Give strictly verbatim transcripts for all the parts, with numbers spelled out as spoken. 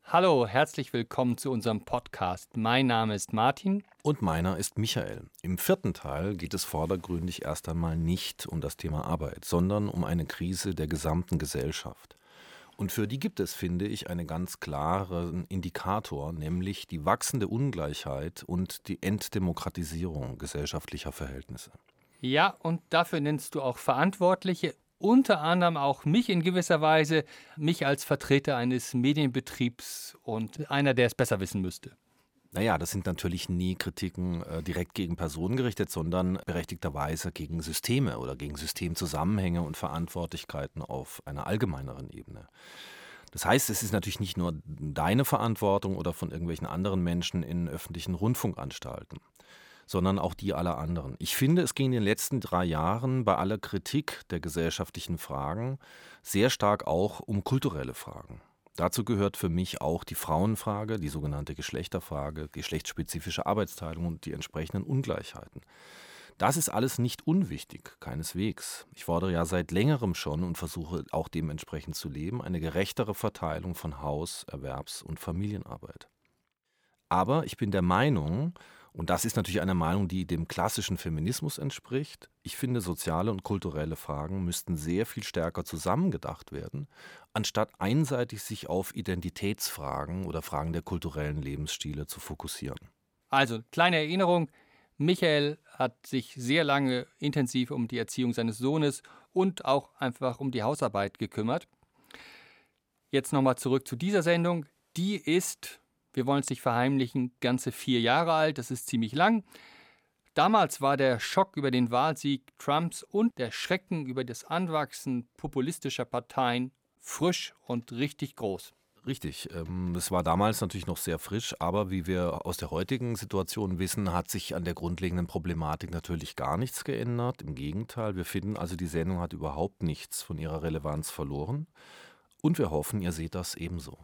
Hallo, herzlich willkommen zu unserem Podcast. Mein Name ist Martin. Und meiner ist Michael. Im vierten Teil geht es vordergründig erst einmal nicht um das Thema Arbeit, sondern um eine Krise der gesamten Gesellschaft. Und für die gibt es, finde ich, einen ganz klaren Indikator, nämlich die wachsende Ungleichheit und die Entdemokratisierung gesellschaftlicher Verhältnisse. Ja, und dafür nennst du auch Verantwortliche, unter anderem auch mich in gewisser Weise, mich als Vertreter eines Medienbetriebs und einer, der es besser wissen müsste. Naja, das sind natürlich nie Kritiken äh, direkt gegen Personen gerichtet, sondern berechtigterweise gegen Systeme oder gegen Systemzusammenhänge und Verantwortlichkeiten auf einer allgemeineren Ebene. Das heißt, es ist natürlich nicht nur deine Verantwortung oder von irgendwelchen anderen Menschen in öffentlichen Rundfunkanstalten, sondern auch die aller anderen. Ich finde, es ging in den letzten drei Jahren bei aller Kritik der gesellschaftlichen Fragen sehr stark auch um kulturelle Fragen. Dazu gehört für mich auch die Frauenfrage, die sogenannte Geschlechterfrage, geschlechtsspezifische Arbeitsteilung und die entsprechenden Ungleichheiten. Das ist alles nicht unwichtig, keineswegs. Ich fordere ja seit längerem schon und versuche auch dementsprechend zu leben, eine gerechtere Verteilung von Haus-, Erwerbs- und Familienarbeit. Aber ich bin der Meinung, und das ist natürlich eine Meinung, die dem klassischen Feminismus entspricht, ich finde, soziale und kulturelle Fragen müssten sehr viel stärker zusammengedacht werden, anstatt einseitig sich auf Identitätsfragen oder Fragen der kulturellen Lebensstile zu fokussieren. Also, kleine Erinnerung, Michael hat sich sehr lange intensiv um die Erziehung seines Sohnes und auch einfach um die Hausarbeit gekümmert. Jetzt nochmal zurück zu dieser Sendung. Die ist, wir wollen es nicht verheimlichen, ganze vier Jahre alt, das ist ziemlich lang. Damals war der Schock über den Wahlsieg Trumps und der Schrecken über das Anwachsen populistischer Parteien frisch und richtig groß. Richtig, ähm, es war damals natürlich noch sehr frisch, aber wie wir aus der heutigen Situation wissen, hat sich an der grundlegenden Problematik natürlich gar nichts geändert. Im Gegenteil, wir finden also, die Sendung hat überhaupt nichts von ihrer Relevanz verloren und wir hoffen, ihr seht das ebenso.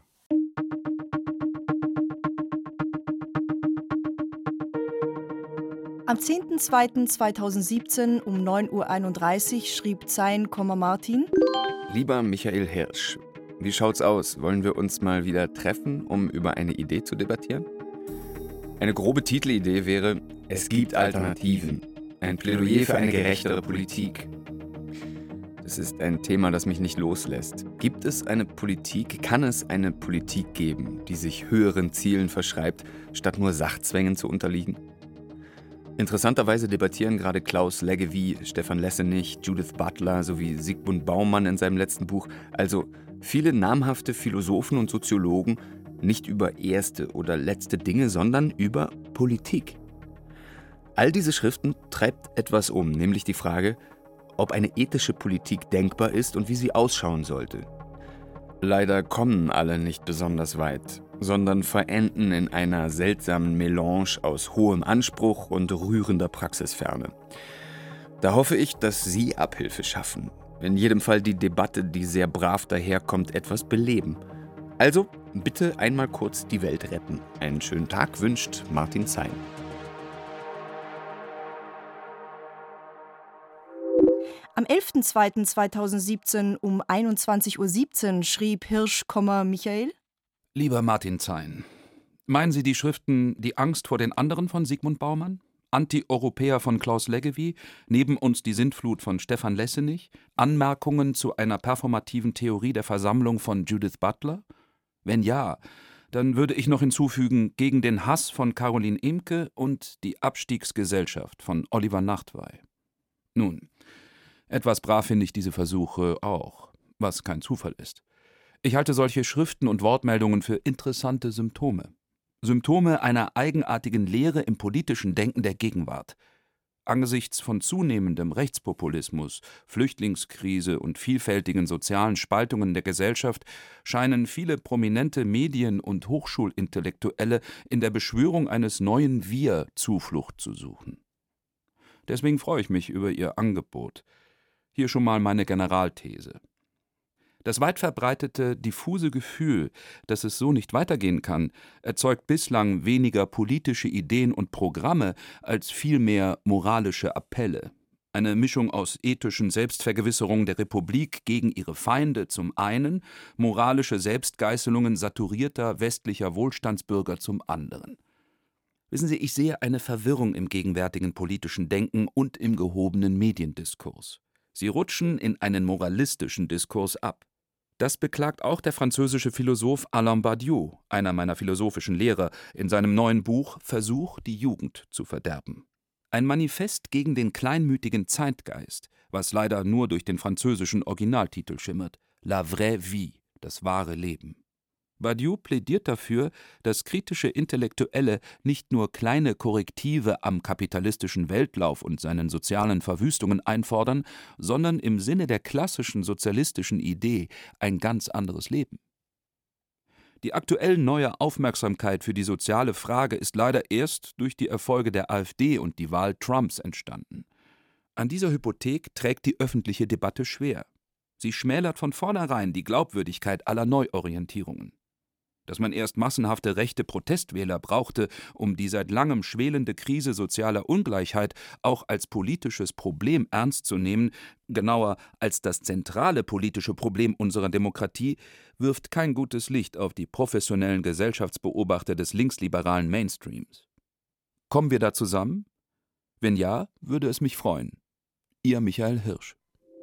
Am zehnten zweiten zweitausendsiebzehn um neun Uhr einunddreißig schrieb Zein, Martin: Lieber Michael Hirsch, wie schaut's aus? Wollen wir uns mal wieder treffen, um über eine Idee zu debattieren? Eine grobe Titelidee wäre: Es gibt Alternativen. Ein Plädoyer für eine gerechtere Politik. Das ist ein Thema, das mich nicht loslässt. Gibt es eine Politik, kann es eine Politik geben, die sich höheren Zielen verschreibt, statt nur Sachzwängen zu unterliegen? Interessanterweise debattieren gerade Klaus Leggevi, Stefan Lessenich, Judith Butler sowie Zygmunt Baumann in seinem letzten Buch, also viele namhafte Philosophen und Soziologen, nicht über erste oder letzte Dinge, sondern über Politik. All diese Schriften treibt etwas um, nämlich die Frage, ob eine ethische Politik denkbar ist und wie sie ausschauen sollte. Leider kommen alle nicht besonders weit, sondern verenden in einer seltsamen Melange aus hohem Anspruch und rührender Praxisferne. Da hoffe ich, dass Sie Abhilfe schaffen. In jedem Fall die Debatte, die sehr brav daherkommt, etwas beleben. Also bitte einmal kurz die Welt retten. Einen schönen Tag wünscht Martin Zein. Am elften zweiten zweitausendsiebzehn um einundzwanzig Uhr siebzehn schrieb Hirsch, Michael: Lieber Martin Zein, meinen Sie die Schriften Die Angst vor den anderen von Zygmunt Baumann, Anti-Europäer von Klaus Leggevi, Neben uns die Sintflut von Stefan Lessenich, Anmerkungen zu einer performativen Theorie der Versammlung von Judith Butler? Wenn ja, dann würde ich noch hinzufügen Gegen den Hass von Caroline Imke und Die Abstiegsgesellschaft von Oliver Nachtwey. Nun, etwas brav finde ich diese Versuche auch, was kein Zufall ist. Ich halte solche Schriften und Wortmeldungen für interessante Symptome. Symptome einer eigenartigen Leere im politischen Denken der Gegenwart. Angesichts von zunehmendem Rechtspopulismus, Flüchtlingskrise und vielfältigen sozialen Spaltungen der Gesellschaft scheinen viele prominente Medien- und Hochschulintellektuelle in der Beschwörung eines neuen Wir Zuflucht zu suchen. Deswegen freue ich mich über Ihr Angebot. Hier schon mal meine Generalthese. Das weit verbreitete, diffuse Gefühl, dass es so nicht weitergehen kann, erzeugt bislang weniger politische Ideen und Programme als vielmehr moralische Appelle. Eine Mischung aus ethischen Selbstvergewisserungen der Republik gegen ihre Feinde zum einen, moralische Selbstgeißelungen saturierter westlicher Wohlstandsbürger zum anderen. Wissen Sie, ich sehe eine Verwirrung im gegenwärtigen politischen Denken und im gehobenen Mediendiskurs. Sie rutschen in einen moralistischen Diskurs ab. Das beklagt auch der französische Philosoph Alain Badiou, einer meiner philosophischen Lehrer, in seinem neuen Buch »Versuch, die Jugend zu verderben«. Ein Manifest gegen den kleinmütigen Zeitgeist, was leider nur durch den französischen Originaltitel schimmert: La vraie vie, das wahre Leben. Badiou plädiert dafür, dass kritische Intellektuelle nicht nur kleine Korrektive am kapitalistischen Weltlauf und seinen sozialen Verwüstungen einfordern, sondern im Sinne der klassischen sozialistischen Idee ein ganz anderes Leben. Die aktuell neue Aufmerksamkeit für die soziale Frage ist leider erst durch die Erfolge der AfD und die Wahl Trumps entstanden. An dieser Hypothek trägt die öffentliche Debatte schwer. Sie schmälert von vornherein die Glaubwürdigkeit aller Neuorientierungen. Dass man erst massenhafte rechte Protestwähler brauchte, um die seit langem schwelende Krise sozialer Ungleichheit auch als politisches Problem ernst zu nehmen, genauer als das zentrale politische Problem unserer Demokratie, wirft kein gutes Licht auf die professionellen Gesellschaftsbeobachter des linksliberalen Mainstreams. Kommen wir da zusammen? Wenn ja, würde es mich freuen. Ihr Michael Hirsch.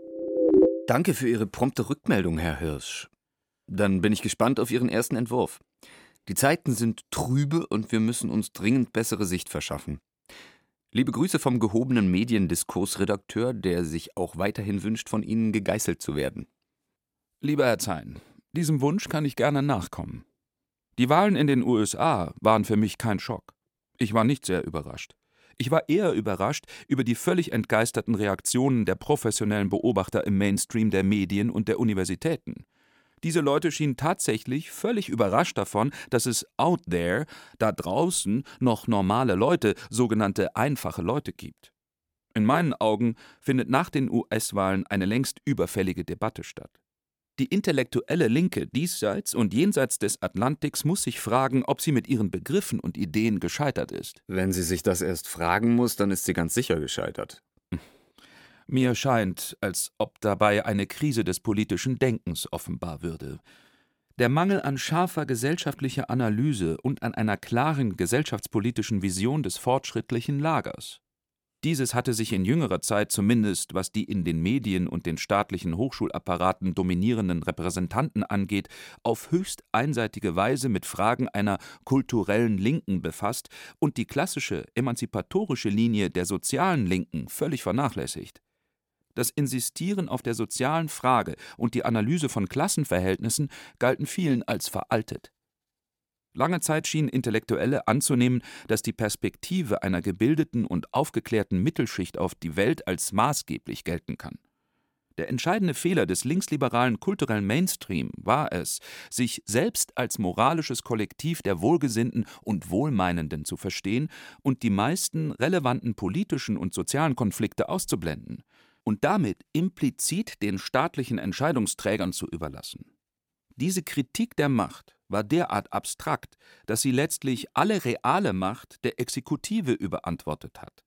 Danke für Ihre prompte Rückmeldung, Herr Hirsch. Dann bin ich gespannt auf Ihren ersten Entwurf. Die Zeiten sind trübe und wir müssen uns dringend bessere Sicht verschaffen. Liebe Grüße vom gehobenen Mediendiskursredakteur, der sich auch weiterhin wünscht, von Ihnen gegeißelt zu werden. Lieber Herr Zein, diesem Wunsch kann ich gerne nachkommen. Die Wahlen in den U S A waren für mich kein Schock. Ich war nicht sehr überrascht. Ich war eher überrascht über die völlig entgeisterten Reaktionen der professionellen Beobachter im Mainstream der Medien und der Universitäten. Diese Leute schienen tatsächlich völlig überrascht davon, dass es out there, da draußen, noch normale Leute, sogenannte einfache Leute gibt. In meinen Augen findet nach den U S-Wahlen eine längst überfällige Debatte statt. Die intellektuelle Linke diesseits und jenseits des Atlantiks muss sich fragen, ob sie mit ihren Begriffen und Ideen gescheitert ist. Wenn sie sich das erst fragen muss, dann ist sie ganz sicher gescheitert. Mir scheint, als ob dabei eine Krise des politischen Denkens offenbar würde. Der Mangel an scharfer gesellschaftlicher Analyse und an einer klaren gesellschaftspolitischen Vision des fortschrittlichen Lagers. Dieses hatte sich in jüngerer Zeit zumindest, was die in den Medien und den staatlichen Hochschulapparaten dominierenden Repräsentanten angeht, auf höchst einseitige Weise mit Fragen einer kulturellen Linken befasst und die klassische emanzipatorische Linie der sozialen Linken völlig vernachlässigt. Das Insistieren auf der sozialen Frage und die Analyse von Klassenverhältnissen galten vielen als veraltet. Lange Zeit schienen Intellektuelle anzunehmen, dass die Perspektive einer gebildeten und aufgeklärten Mittelschicht auf die Welt als maßgeblich gelten kann. Der entscheidende Fehler des linksliberalen kulturellen Mainstream war es, sich selbst als moralisches Kollektiv der Wohlgesinnten und Wohlmeinenden zu verstehen und die meisten relevanten politischen und sozialen Konflikte auszublenden und damit implizit den staatlichen Entscheidungsträgern zu überlassen. Diese Kritik der Macht war derart abstrakt, dass sie letztlich alle reale Macht der Exekutive überantwortet hat.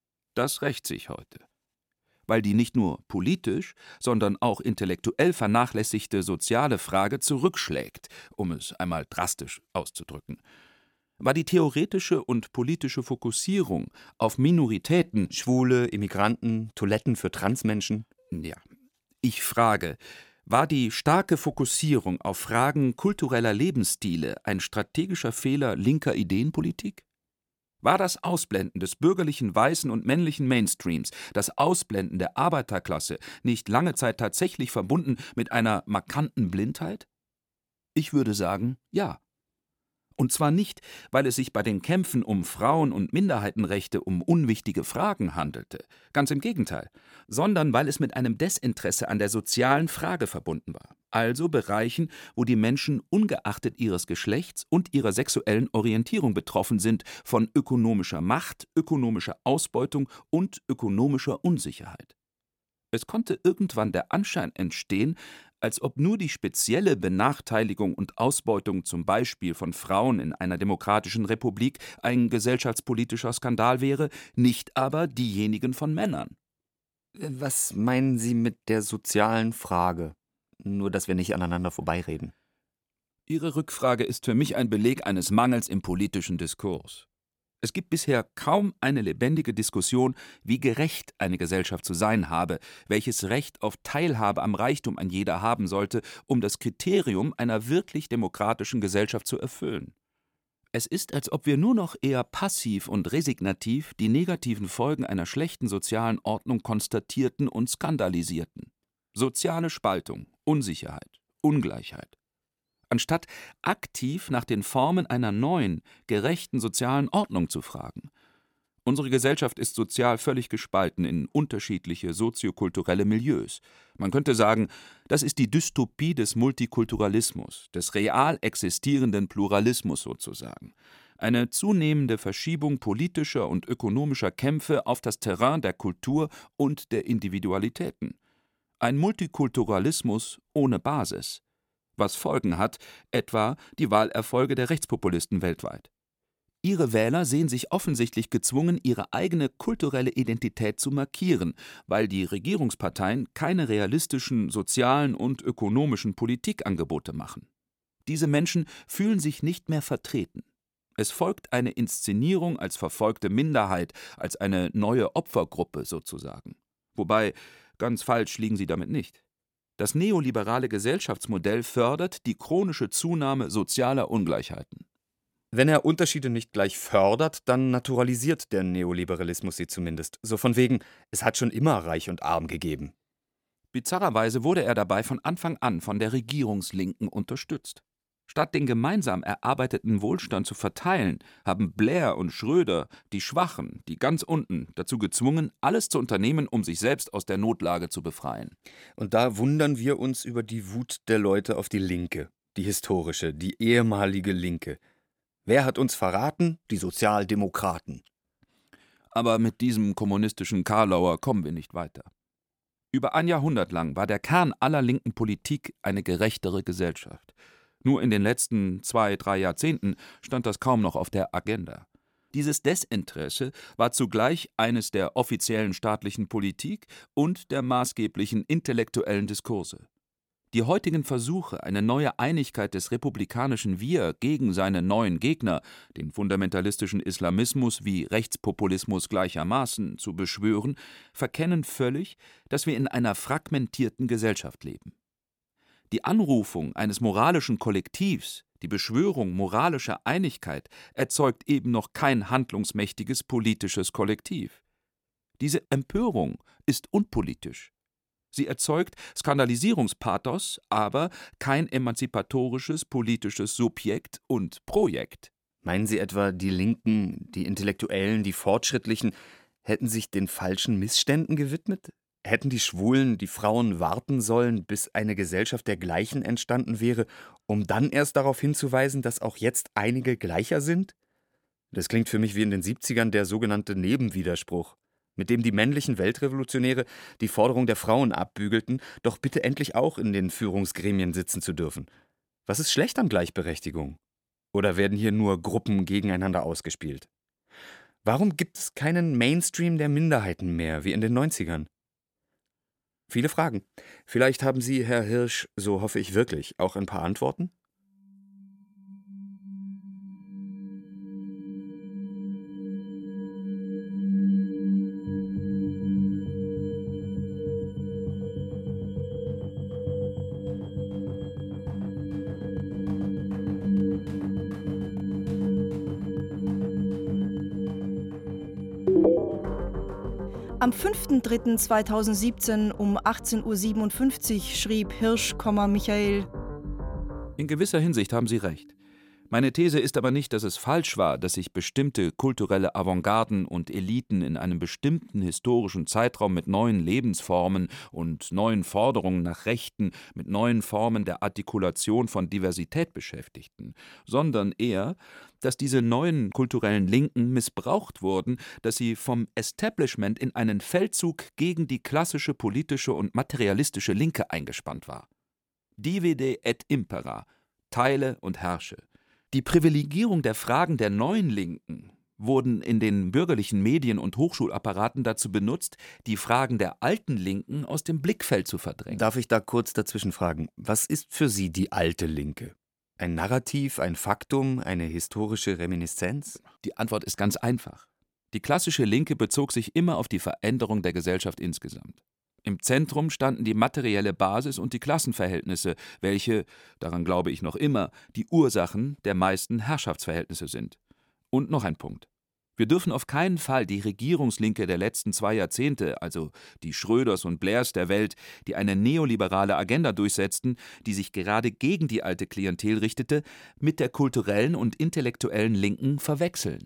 Das rächt sich heute, weil die nicht nur politisch, sondern auch intellektuell vernachlässigte soziale Frage zurückschlägt, um es einmal drastisch auszudrücken. War die theoretische und politische Fokussierung auf Minoritäten, Schwule, Immigranten, Toiletten für Transmenschen? Ja, ich frage, war die starke Fokussierung auf Fragen kultureller Lebensstile ein strategischer Fehler linker Ideenpolitik? War das Ausblenden des bürgerlichen weißen und männlichen Mainstreams, das Ausblenden der Arbeiterklasse nicht lange Zeit tatsächlich verbunden mit einer markanten Blindheit? Ich würde sagen, ja. Und zwar nicht, weil es sich bei den Kämpfen um Frauen- und Minderheitenrechte um unwichtige Fragen handelte, ganz im Gegenteil, sondern weil es mit einem Desinteresse an der sozialen Frage verbunden war, also Bereichen, wo die Menschen ungeachtet ihres Geschlechts und ihrer sexuellen Orientierung betroffen sind von ökonomischer Macht, ökonomischer Ausbeutung und ökonomischer Unsicherheit. Es konnte irgendwann der Anschein entstehen, als ob nur die spezielle Benachteiligung und Ausbeutung zum Beispiel von Frauen in einer demokratischen Republik ein gesellschaftspolitischer Skandal wäre, nicht aber diejenigen von Männern. Was meinen Sie mit der sozialen Frage? Nur, dass wir nicht aneinander vorbeireden. Ihre Rückfrage ist für mich ein Beleg eines Mangels im politischen Diskurs. Es gibt bisher kaum eine lebendige Diskussion, wie gerecht eine Gesellschaft zu sein habe, welches Recht auf Teilhabe am Reichtum ein jeder haben sollte, um das Kriterium einer wirklich demokratischen Gesellschaft zu erfüllen. Es ist, als ob wir nur noch eher passiv und resignativ die negativen Folgen einer schlechten sozialen Ordnung konstatierten und skandalisierten. Soziale Spaltung, Unsicherheit, Ungleichheit. Anstatt aktiv nach den Formen einer neuen, gerechten sozialen Ordnung zu fragen. Unsere Gesellschaft ist sozial völlig gespalten in unterschiedliche soziokulturelle Milieus. Man könnte sagen, das ist die Dystopie des Multikulturalismus, des real existierenden Pluralismus sozusagen. Eine zunehmende Verschiebung politischer und ökonomischer Kämpfe auf das Terrain der Kultur und der Individualitäten. Ein Multikulturalismus ohne Basis. Was Folgen hat, etwa die Wahlerfolge der Rechtspopulisten weltweit. Ihre Wähler sehen sich offensichtlich gezwungen, ihre eigene kulturelle Identität zu markieren, weil die Regierungsparteien keine realistischen sozialen und ökonomischen Politikangebote machen. Diese Menschen fühlen sich nicht mehr vertreten. Es folgt eine Inszenierung als verfolgte Minderheit, als eine neue Opfergruppe sozusagen. Wobei, ganz falsch liegen sie damit nicht. Das neoliberale Gesellschaftsmodell fördert die chronische Zunahme sozialer Ungleichheiten. Wenn er Unterschiede nicht gleich fördert, dann naturalisiert der Neoliberalismus sie zumindest. So von wegen, es hat schon immer Reich und Arm gegeben. Bizarrerweise wurde er dabei von Anfang an von der Regierungslinken unterstützt. Statt den gemeinsam erarbeiteten Wohlstand zu verteilen, haben Blair und Schröder die Schwachen, die ganz unten, dazu gezwungen, alles zu unternehmen, um sich selbst aus der Notlage zu befreien. Und da wundern wir uns über die Wut der Leute auf die Linke, die historische, die ehemalige Linke. Wer hat uns verraten? Die Sozialdemokraten. Aber mit diesem kommunistischen Karlauer kommen wir nicht weiter. Über ein Jahrhundert lang war der Kern aller linken Politik eine gerechtere Gesellschaft. Nur in den letzten zwei, drei Jahrzehnten stand das kaum noch auf der Agenda. Dieses Desinteresse war zugleich eines der offiziellen staatlichen Politik und der maßgeblichen intellektuellen Diskurse. Die heutigen Versuche, eine neue Einigkeit des republikanischen Wir gegen seine neuen Gegner, den fundamentalistischen Islamismus wie Rechtspopulismus gleichermaßen, zu beschwören, verkennen völlig, dass wir in einer fragmentierten Gesellschaft leben. Die Anrufung eines moralischen Kollektivs, die Beschwörung moralischer Einigkeit, erzeugt eben noch kein handlungsmächtiges politisches Kollektiv. Diese Empörung ist unpolitisch. Sie erzeugt Skandalisierungspathos, aber kein emanzipatorisches politisches Subjekt und Projekt. Meinen Sie etwa, die Linken, die Intellektuellen, die Fortschrittlichen hätten sich den falschen Missständen gewidmet? Hätten die Schwulen, die Frauen warten sollen, bis eine Gesellschaft der Gleichen entstanden wäre, um dann erst darauf hinzuweisen, dass auch jetzt einige gleicher sind? Das klingt für mich wie in den siebzigern der sogenannte Nebenwiderspruch, mit dem die männlichen Weltrevolutionäre die Forderung der Frauen abbügelten, doch bitte endlich auch in den Führungsgremien sitzen zu dürfen. Was ist schlecht an Gleichberechtigung? Oder werden hier nur Gruppen gegeneinander ausgespielt? Warum gibt es keinen Mainstream der Minderheiten mehr, wie in den neunzigern? Viele Fragen. Vielleicht haben Sie, Herr Hirsch, so hoffe ich wirklich, auch ein paar Antworten? Am fünften dritten zweitausendsiebzehn um achtzehn Uhr siebenundfünfzig schrieb Hirsch, Michael: In gewisser Hinsicht haben Sie recht. Meine These ist aber nicht, dass es falsch war, dass sich bestimmte kulturelle Avantgarden und Eliten in einem bestimmten historischen Zeitraum mit neuen Lebensformen und neuen Forderungen nach Rechten, mit neuen Formen der Artikulation von Diversität beschäftigten, sondern eher, dass diese neuen kulturellen Linken missbraucht wurden, dass sie vom Establishment in einen Feldzug gegen die klassische politische und materialistische Linke eingespannt war. Divide et impera, teile und herrsche. Die Privilegierung der Fragen der neuen Linken wurden in den bürgerlichen Medien und Hochschulapparaten dazu benutzt, die Fragen der alten Linken aus dem Blickfeld zu verdrängen. Darf ich da kurz dazwischen fragen, was ist für Sie die alte Linke? Ein Narrativ, ein Faktum, eine historische Reminiszenz? Die Antwort ist ganz einfach. Die klassische Linke bezog sich immer auf die Veränderung der Gesellschaft insgesamt. Im Zentrum standen die materielle Basis und die Klassenverhältnisse, welche, daran glaube ich noch immer, die Ursachen der meisten Herrschaftsverhältnisse sind. Und noch ein Punkt. Wir dürfen auf keinen Fall die Regierungslinke der letzten zwei Jahrzehnte, also die Schröders und Blairs der Welt, die eine neoliberale Agenda durchsetzten, die sich gerade gegen die alte Klientel richtete, mit der kulturellen und intellektuellen Linken verwechseln.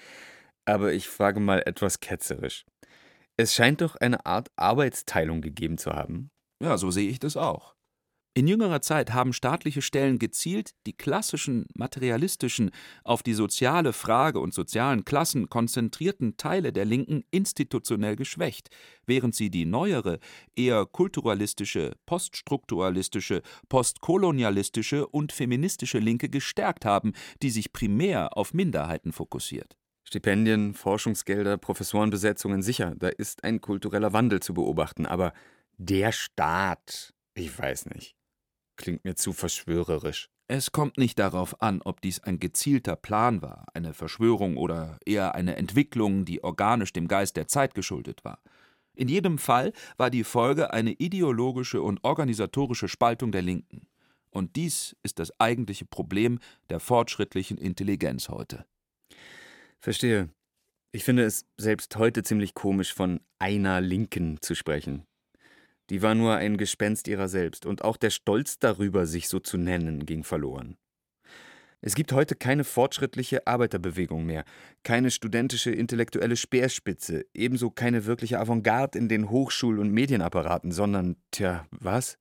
Aber ich frage mal etwas ketzerisch. Es scheint doch eine Art Arbeitsteilung gegeben zu haben. Ja, so sehe ich das auch. In jüngerer Zeit haben staatliche Stellen gezielt die klassischen, materialistischen, auf die soziale Frage und sozialen Klassen konzentrierten Teile der Linken institutionell geschwächt, während sie die neuere, eher kulturalistische, poststrukturalistische, postkolonialistische und feministische Linke gestärkt haben, die sich primär auf Minderheiten fokussiert. Stipendien, Forschungsgelder, Professorenbesetzungen, sicher, da ist ein kultureller Wandel zu beobachten. Aber der Staat, ich weiß nicht, klingt mir zu verschwörerisch. Es kommt nicht darauf an, ob dies ein gezielter Plan war, eine Verschwörung oder eher eine Entwicklung, die organisch dem Geist der Zeit geschuldet war. In jedem Fall war die Folge eine ideologische und organisatorische Spaltung der Linken. Und dies ist das eigentliche Problem der fortschrittlichen Intelligenz heute. Verstehe. Ich finde es selbst heute ziemlich komisch, von einer Linken zu sprechen. Die war nur ein Gespenst ihrer selbst, und auch der Stolz darüber, sich so zu nennen, ging verloren. Es gibt heute keine fortschrittliche Arbeiterbewegung mehr, keine studentische intellektuelle Speerspitze, ebenso keine wirkliche Avantgarde in den Hochschul- und Medienapparaten, sondern, tja, was?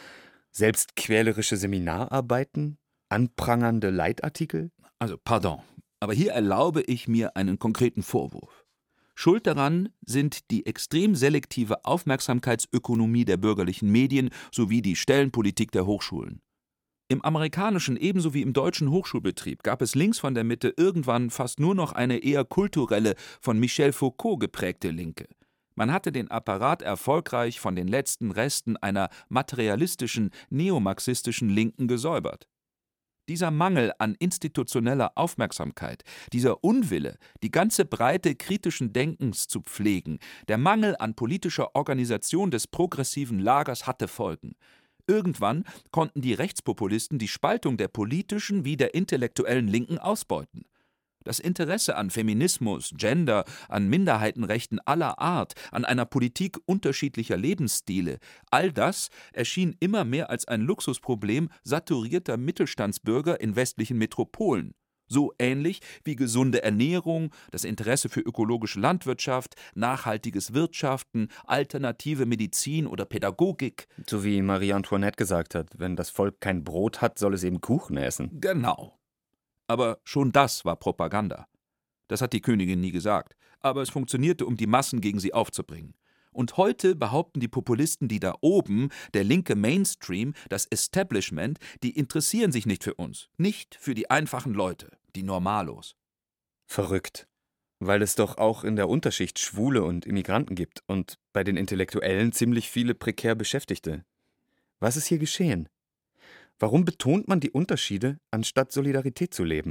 Selbstquälerische Seminararbeiten? Anprangernde Leitartikel? Also, pardon. Aber hier erlaube ich mir einen konkreten Vorwurf. Schuld daran sind die extrem selektive Aufmerksamkeitsökonomie der bürgerlichen Medien sowie die Stellenpolitik der Hochschulen. Im amerikanischen ebenso wie im deutschen Hochschulbetrieb gab es links von der Mitte irgendwann fast nur noch eine eher kulturelle, von Michel Foucault geprägte Linke. Man hatte den Apparat erfolgreich von den letzten Resten einer materialistischen, neomarxistischen Linken gesäubert. Dieser Mangel an institutioneller Aufmerksamkeit, dieser Unwille, die ganze Breite kritischen Denkens zu pflegen, der Mangel an politischer Organisation des progressiven Lagers hatte Folgen. Irgendwann konnten die Rechtspopulisten die Spaltung der politischen wie der intellektuellen Linken ausbeuten. Das Interesse an Feminismus, Gender, an Minderheitenrechten aller Art, an einer Politik unterschiedlicher Lebensstile, all das erschien immer mehr als ein Luxusproblem saturierter Mittelstandsbürger in westlichen Metropolen. So ähnlich wie gesunde Ernährung, das Interesse für ökologische Landwirtschaft, nachhaltiges Wirtschaften, alternative Medizin oder Pädagogik. So wie Marie Antoinette gesagt hat, wenn das Volk kein Brot hat, soll es eben Kuchen essen. Genau. Aber schon das war Propaganda. Das hat die Königin nie gesagt, aber es funktionierte, um die Massen gegen sie aufzubringen. Und heute behaupten die Populisten, die da oben, der linke Mainstream, das Establishment, die interessieren sich nicht für uns, nicht für die einfachen Leute, die Normalos. Verrückt. Weil es doch auch in der Unterschicht Schwule und Immigranten gibt und bei den Intellektuellen ziemlich viele prekär Beschäftigte. Was ist hier geschehen? Warum betont man die Unterschiede, anstatt Solidarität zu leben?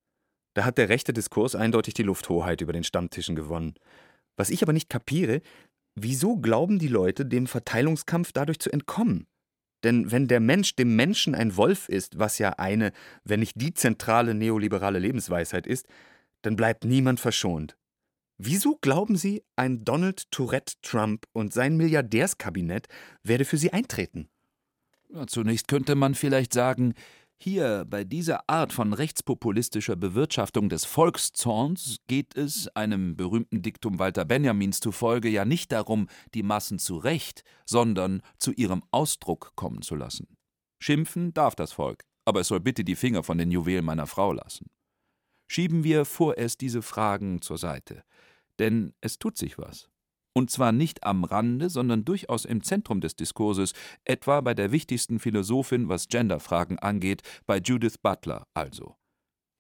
Da hat der rechte Diskurs eindeutig die Lufthoheit über den Stammtischen gewonnen. Was ich aber nicht kapiere, wieso glauben die Leute, dem Verteilungskampf dadurch zu entkommen? Denn wenn der Mensch dem Menschen ein Wolf ist, was ja eine, wenn nicht die zentrale neoliberale Lebensweisheit ist, dann bleibt niemand verschont. Wieso glauben Sie, ein Donald Tourette Trump und sein Milliardärskabinett werde für Sie eintreten? Ja, zunächst könnte man vielleicht sagen, hier bei dieser Art von rechtspopulistischer Bewirtschaftung des Volkszorns geht es, einem berühmten Diktum Walter Benjamins zufolge, ja nicht darum, die Massen zu Recht, sondern zu ihrem Ausdruck kommen zu lassen. Schimpfen darf das Volk, aber es soll bitte die Finger von den Juwelen meiner Frau lassen. Schieben wir vorerst diese Fragen zur Seite, denn es tut sich was. Und zwar nicht am Rande, sondern durchaus im Zentrum des Diskurses, etwa bei der wichtigsten Philosophin, was Genderfragen angeht, bei Judith Butler also.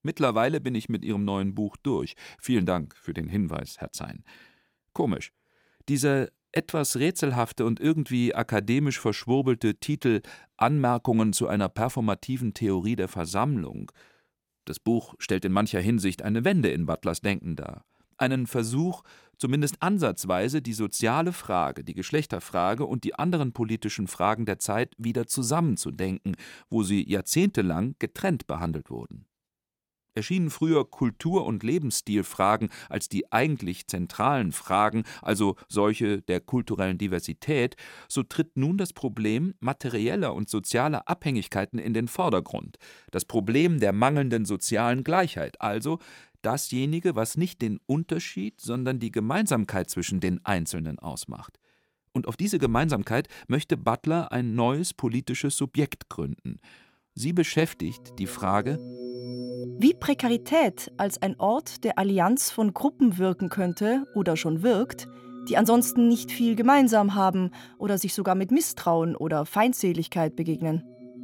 Mittlerweile bin ich mit Ihrem neuen Buch durch. Vielen Dank für den Hinweis, Herr Zein. Komisch. Dieser etwas rätselhafte und irgendwie akademisch verschwurbelte Titel »Anmerkungen zu einer performativen Theorie der Versammlung«. Das Buch stellt in mancher Hinsicht eine Wende in Butlers Denken dar. Einen Versuch, zumindest ansatzweise die soziale Frage, die Geschlechterfrage und die anderen politischen Fragen der Zeit wieder zusammenzudenken, wo sie jahrzehntelang getrennt behandelt wurden. Erschienen früher Kultur- und Lebensstilfragen als die eigentlich zentralen Fragen, also solche der kulturellen Diversität, so tritt nun das Problem materieller und sozialer Abhängigkeiten in den Vordergrund, das Problem der mangelnden sozialen Gleichheit, also dasjenige, was nicht den Unterschied, sondern die Gemeinsamkeit zwischen den Einzelnen ausmacht. Und auf diese Gemeinsamkeit möchte Butler ein neues politisches Subjekt gründen. Sie beschäftigt die Frage, wie Prekarität als ein Ort der Allianz von Gruppen wirken könnte oder schon wirkt, die ansonsten nicht viel gemeinsam haben oder sich sogar mit Misstrauen oder Feindseligkeit begegnen.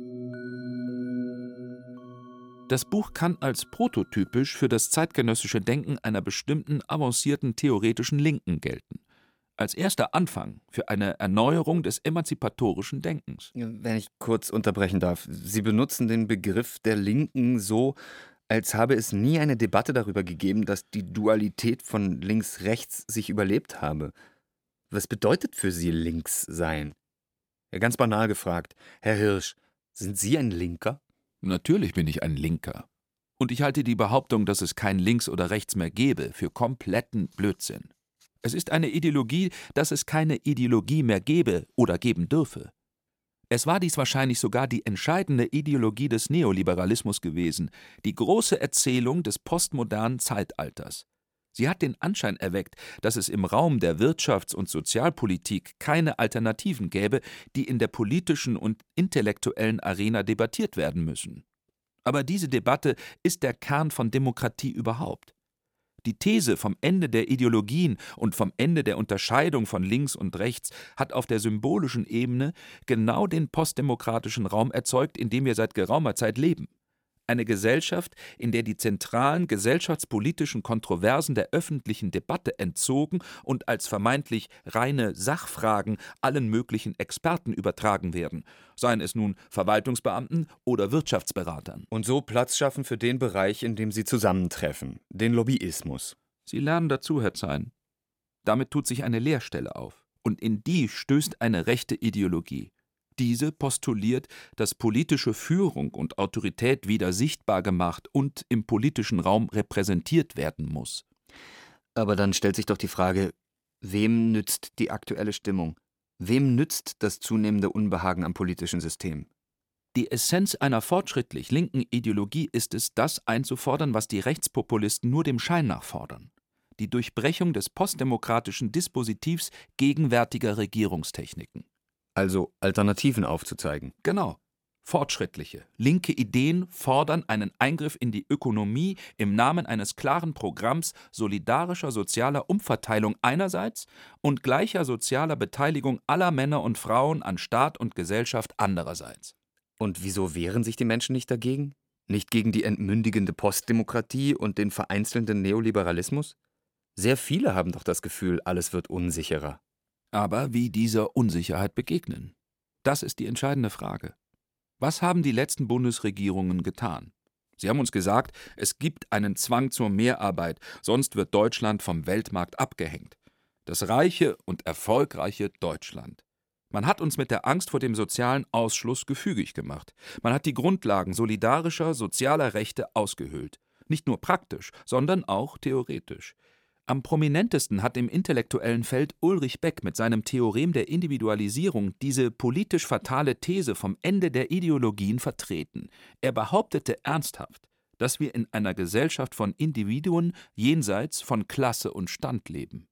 Das Buch kann als prototypisch für das zeitgenössische Denken einer bestimmten avancierten theoretischen Linken gelten. Als erster Anfang für eine Erneuerung des emanzipatorischen Denkens. Wenn ich kurz unterbrechen darf. Sie benutzen den Begriff der Linken so, als habe es nie eine Debatte darüber gegeben, dass die Dualität von links-rechts sich überlebt habe. Was bedeutet für Sie links sein? Ja, ganz banal gefragt. Herr Hirsch, sind Sie ein Linker? Natürlich bin ich ein Linker. Und ich halte die Behauptung, dass es kein Links oder Rechts mehr gäbe, für kompletten Blödsinn. Es ist eine Ideologie, dass es keine Ideologie mehr gäbe oder geben dürfe. Es war dies wahrscheinlich sogar die entscheidende Ideologie des Neoliberalismus gewesen, die große Erzählung des postmodernen Zeitalters. Sie hat den Anschein erweckt, dass es im Raum der Wirtschafts- und Sozialpolitik keine Alternativen gäbe, die in der politischen und intellektuellen Arena debattiert werden müssen. Aber diese Debatte ist der Kern von Demokratie überhaupt. Die These vom Ende der Ideologien und vom Ende der Unterscheidung von links und rechts hat auf der symbolischen Ebene genau den postdemokratischen Raum erzeugt, in dem wir seit geraumer Zeit leben. Eine Gesellschaft, in der die zentralen gesellschaftspolitischen Kontroversen der öffentlichen Debatte entzogen und als vermeintlich reine Sachfragen allen möglichen Experten übertragen werden, seien es nun Verwaltungsbeamten oder Wirtschaftsberatern. Und so Platz schaffen für den Bereich, in dem sie zusammentreffen, den Lobbyismus. Sie lernen dazu, Herr Zein. Damit tut sich eine Leerstelle auf. Und in die stößt eine rechte Ideologie. Diese postuliert, dass politische Führung und Autorität wieder sichtbar gemacht und im politischen Raum repräsentiert werden muss. Aber dann stellt sich doch die Frage, wem nützt die aktuelle Stimmung? Wem nützt das zunehmende Unbehagen am politischen System? Die Essenz einer fortschrittlich linken Ideologie ist es, das einzufordern, was die Rechtspopulisten nur dem Schein nach fordern. Die Durchbrechung des postdemokratischen Dispositivs gegenwärtiger Regierungstechniken. Also Alternativen aufzuzeigen. Genau. Fortschrittliche, linke Ideen fordern einen Eingriff in die Ökonomie im Namen eines klaren Programms solidarischer sozialer Umverteilung einerseits und gleicher sozialer Beteiligung aller Männer und Frauen an Staat und Gesellschaft andererseits. Und wieso wehren sich die Menschen nicht dagegen? Nicht gegen die entmündigende Postdemokratie und den vereinzelnden Neoliberalismus? Sehr viele haben doch das Gefühl, alles wird unsicherer. Aber wie dieser Unsicherheit begegnen? Das ist die entscheidende Frage. Was haben die letzten Bundesregierungen getan? Sie haben uns gesagt, es gibt einen Zwang zur Mehrarbeit, sonst wird Deutschland vom Weltmarkt abgehängt. Das reiche und erfolgreiche Deutschland. Man hat uns mit der Angst vor dem sozialen Ausschluss gefügig gemacht. Man hat die Grundlagen solidarischer, sozialer Rechte ausgehöhlt. Nicht nur praktisch, sondern auch theoretisch. Am prominentesten hat im intellektuellen Feld Ulrich Beck mit seinem Theorem der Individualisierung diese politisch fatale These vom Ende der Ideologien vertreten. Er behauptete ernsthaft, dass wir in einer Gesellschaft von Individuen jenseits von Klasse und Stand leben.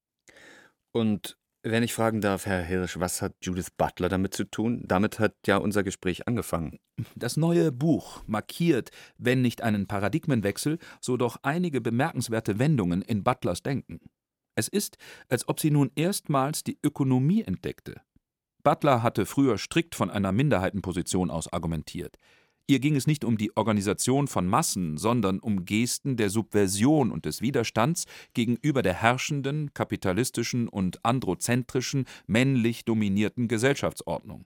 Und wenn ich fragen darf, Herr Hirsch, was hat Judith Butler damit zu tun? Damit hat ja unser Gespräch angefangen. Das neue Buch markiert, wenn nicht einen Paradigmenwechsel, so doch einige bemerkenswerte Wendungen in Butlers Denken. Es ist, als ob sie nun erstmals die Ökonomie entdeckte. Butler hatte früher strikt von einer Minderheitenposition aus argumentiert. Ihr ging es nicht um die Organisation von Massen, sondern um Gesten der Subversion und des Widerstands gegenüber der herrschenden, kapitalistischen und androzentrischen, männlich dominierten Gesellschaftsordnung.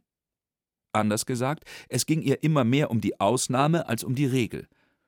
Anders gesagt, es ging ihr immer mehr um die Ausnahme als um die Regel.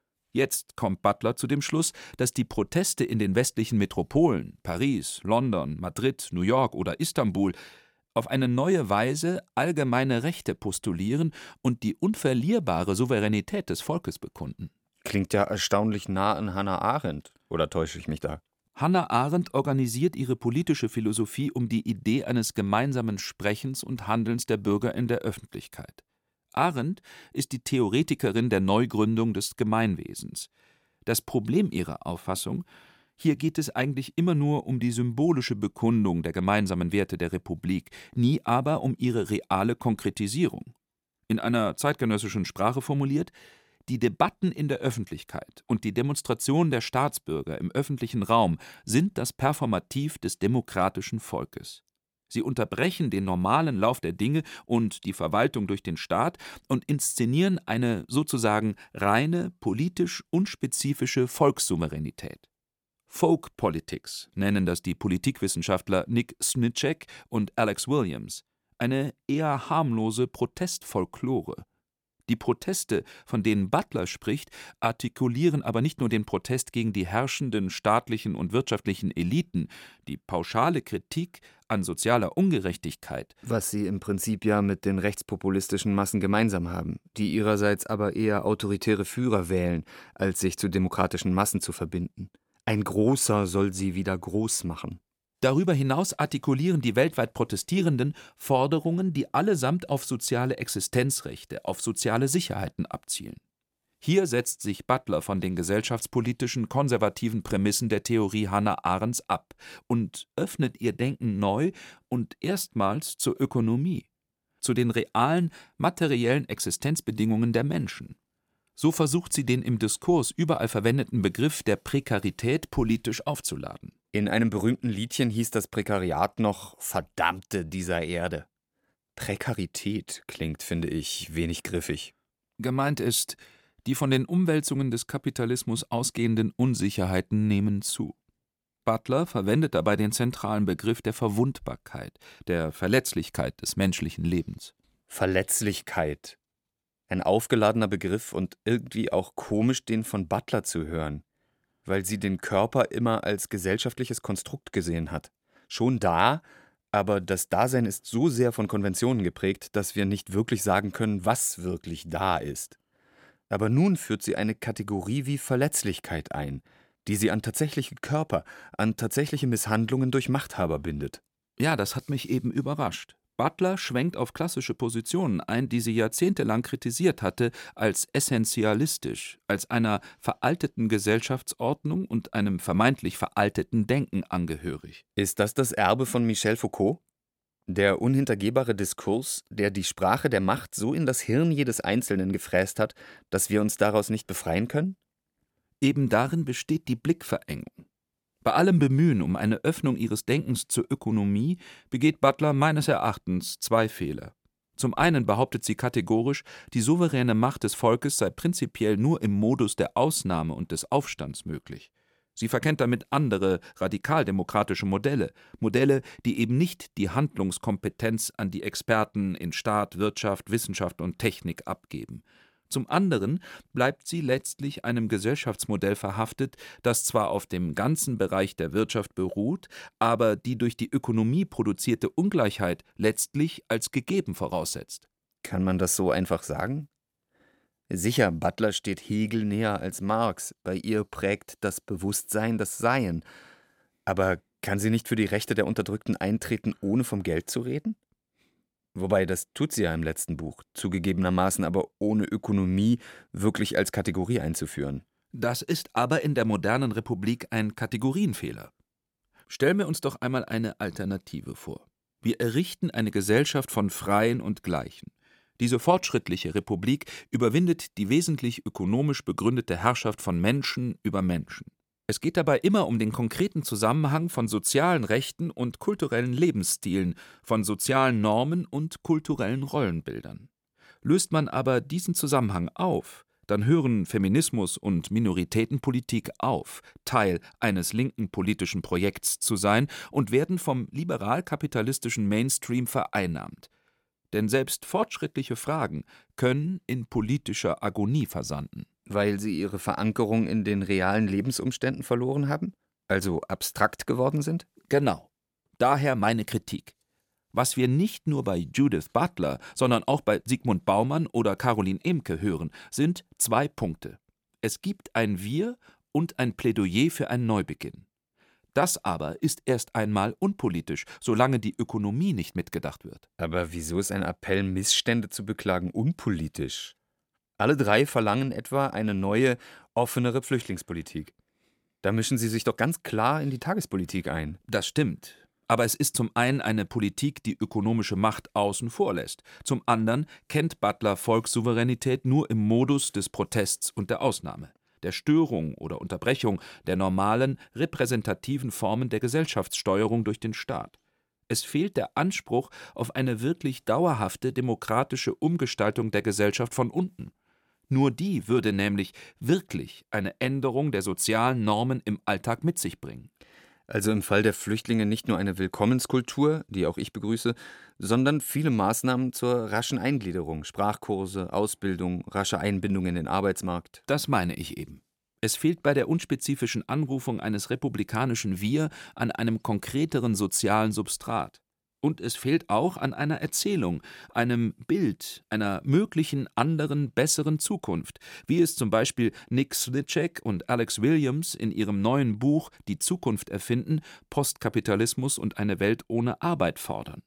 Jetzt kommt Butler zu dem Schluss, dass die Proteste in den westlichen Metropolen, Paris, London, Madrid, New York oder Istanbul, auf eine neue Weise allgemeine Rechte postulieren und die unverlierbare Souveränität des Volkes bekunden. Klingt ja erstaunlich nah an Hannah Arendt. Oder täusche ich mich da? Hannah Arendt organisiert ihre politische Philosophie um die Idee eines gemeinsamen Sprechens und Handelns der Bürger in der Öffentlichkeit. Arendt ist die Theoretikerin der Neugründung des Gemeinwesens. Das Problem ihrer Auffassung: Hier geht es eigentlich immer nur um die symbolische Bekundung der gemeinsamen Werte der Republik, nie aber um ihre reale Konkretisierung. In einer zeitgenössischen Sprache formuliert: Die Debatten in der Öffentlichkeit und die Demonstration der Staatsbürger im öffentlichen Raum sind das Performativ des demokratischen Volkes. Sie unterbrechen den normalen Lauf der Dinge und die Verwaltung durch den Staat und inszenieren eine sozusagen reine, politisch unspezifische Volkssouveränität. Folk Politics nennen das die Politikwissenschaftler Nick Sniczek und Alex Williams, eine eher harmlose Protestfolklore. Die Proteste, von denen Butler spricht, artikulieren aber nicht nur den Protest gegen die herrschenden staatlichen und wirtschaftlichen Eliten, die pauschale Kritik an sozialer Ungerechtigkeit, was sie im Prinzip ja mit den rechtspopulistischen Massen gemeinsam haben, die ihrerseits aber eher autoritäre Führer wählen, als sich zu demokratischen Massen zu verbinden. Ein Großer soll sie wieder groß machen. Darüber hinaus artikulieren die weltweit Protestierenden Forderungen, die allesamt auf soziale Existenzrechte, auf soziale Sicherheiten abzielen. Hier setzt sich Butler von den gesellschaftspolitischen konservativen Prämissen der Theorie Hannah Arendts ab und öffnet ihr Denken neu und erstmals zur Ökonomie, zu den realen, materiellen Existenzbedingungen der Menschen. So versucht sie, den im Diskurs überall verwendeten Begriff der Prekarität politisch aufzuladen. In einem berühmten Liedchen hieß das Prekariat noch »Verdammte dieser Erde«. Prekarität klingt, finde ich, wenig griffig. Gemeint ist, die von den Umwälzungen des Kapitalismus ausgehenden Unsicherheiten nehmen zu. Butler verwendet dabei den zentralen Begriff der Verwundbarkeit, der Verletzlichkeit des menschlichen Lebens. Verletzlichkeit. Ein aufgeladener Begriff und irgendwie auch komisch, den von Butler zu hören, weil sie den Körper immer als gesellschaftliches Konstrukt gesehen hat. Schon da, aber das Dasein ist so sehr von Konventionen geprägt, dass wir nicht wirklich sagen können, was wirklich da ist. Aber nun führt sie eine Kategorie wie Verletzlichkeit ein, die sie an tatsächliche Körper, an tatsächliche Misshandlungen durch Machthaber bindet. Ja, das hat mich eben überrascht. Butler schwenkt auf klassische Positionen ein, die sie jahrzehntelang kritisiert hatte, als essentialistisch, als einer veralteten Gesellschaftsordnung und einem vermeintlich veralteten Denken angehörig. Ist das das Erbe von Michel Foucault? Der unhintergehbare Diskurs, der die Sprache der Macht so in das Hirn jedes Einzelnen gefräst hat, dass wir uns daraus nicht befreien können? Eben darin besteht die Blickverengung. Bei allem Bemühen um eine Öffnung ihres Denkens zur Ökonomie begeht Butler meines Erachtens zwei Fehler. Zum einen behauptet sie kategorisch, die souveräne Macht des Volkes sei prinzipiell nur im Modus der Ausnahme und des Aufstands möglich. Sie verkennt damit andere, radikaldemokratische Modelle, Modelle, die eben nicht die Handlungskompetenz an die Experten in Staat, Wirtschaft, Wissenschaft und Technik abgeben. Zum anderen bleibt sie letztlich einem Gesellschaftsmodell verhaftet, das zwar auf dem ganzen Bereich der Wirtschaft beruht, aber die durch die Ökonomie produzierte Ungleichheit letztlich als gegeben voraussetzt. Kann man das so einfach sagen? Sicher, Butler steht Hegel näher als Marx. Bei ihr prägt das Bewusstsein das Sein. Aber kann sie nicht für die Rechte der Unterdrückten eintreten, ohne vom Geld zu reden? Wobei, das tut sie ja im letzten Buch, zugegebenermaßen aber ohne Ökonomie wirklich als Kategorie einzuführen. Das ist aber in der modernen Republik ein Kategorienfehler. Stellen wir uns doch einmal eine Alternative vor. Wir errichten eine Gesellschaft von Freien und Gleichen. Diese fortschrittliche Republik überwindet die wesentlich ökonomisch begründete Herrschaft von Menschen über Menschen. Es geht dabei immer um den konkreten Zusammenhang von sozialen Rechten und kulturellen Lebensstilen, von sozialen Normen und kulturellen Rollenbildern. Löst man aber diesen Zusammenhang auf, dann hören Feminismus und Minoritätenpolitik auf, Teil eines linken politischen Projekts zu sein und werden vom liberal-kapitalistischen Mainstream vereinnahmt. Denn selbst fortschrittliche Fragen können in politischer Agonie versanden. Weil sie ihre Verankerung in den realen Lebensumständen verloren haben? Also abstrakt geworden sind? Genau. Daher meine Kritik. Was wir nicht nur bei Judith Butler, sondern auch bei Zygmunt Baumann oder Caroline Emke hören, sind zwei Punkte. Es gibt ein Wir und ein Plädoyer für einen Neubeginn. Das aber ist erst einmal unpolitisch, solange die Ökonomie nicht mitgedacht wird. Aber wieso ist ein Appell, Missstände zu beklagen, unpolitisch? Alle drei verlangen etwa eine neue, offenere Flüchtlingspolitik. Da mischen sie sich doch ganz klar in die Tagespolitik ein. Das stimmt. Aber es ist zum einen eine Politik, die ökonomische Macht außen vor lässt. Zum anderen kennt Butler Volkssouveränität nur im Modus des Protests und der Ausnahme, der Störung oder Unterbrechung der normalen, repräsentativen Formen der Gesellschaftssteuerung durch den Staat. Es fehlt der Anspruch auf eine wirklich dauerhafte demokratische Umgestaltung der Gesellschaft von unten. Nur die würde nämlich wirklich eine Änderung der sozialen Normen im Alltag mit sich bringen. Also im Fall der Flüchtlinge nicht nur eine Willkommenskultur, die auch ich begrüße, sondern viele Maßnahmen zur raschen Eingliederung, Sprachkurse, Ausbildung, rasche Einbindung in den Arbeitsmarkt. Das meine ich eben. Es fehlt bei der unspezifischen Anrufung eines republikanischen Wir an einem konkreteren sozialen Substrat. Und es fehlt auch an einer Erzählung, einem Bild, einer möglichen anderen, besseren Zukunft, wie es zum Beispiel Nick Slichek und Alex Williams in ihrem neuen Buch »Die Zukunft erfinden – Postkapitalismus und eine Welt ohne Arbeit« fordern.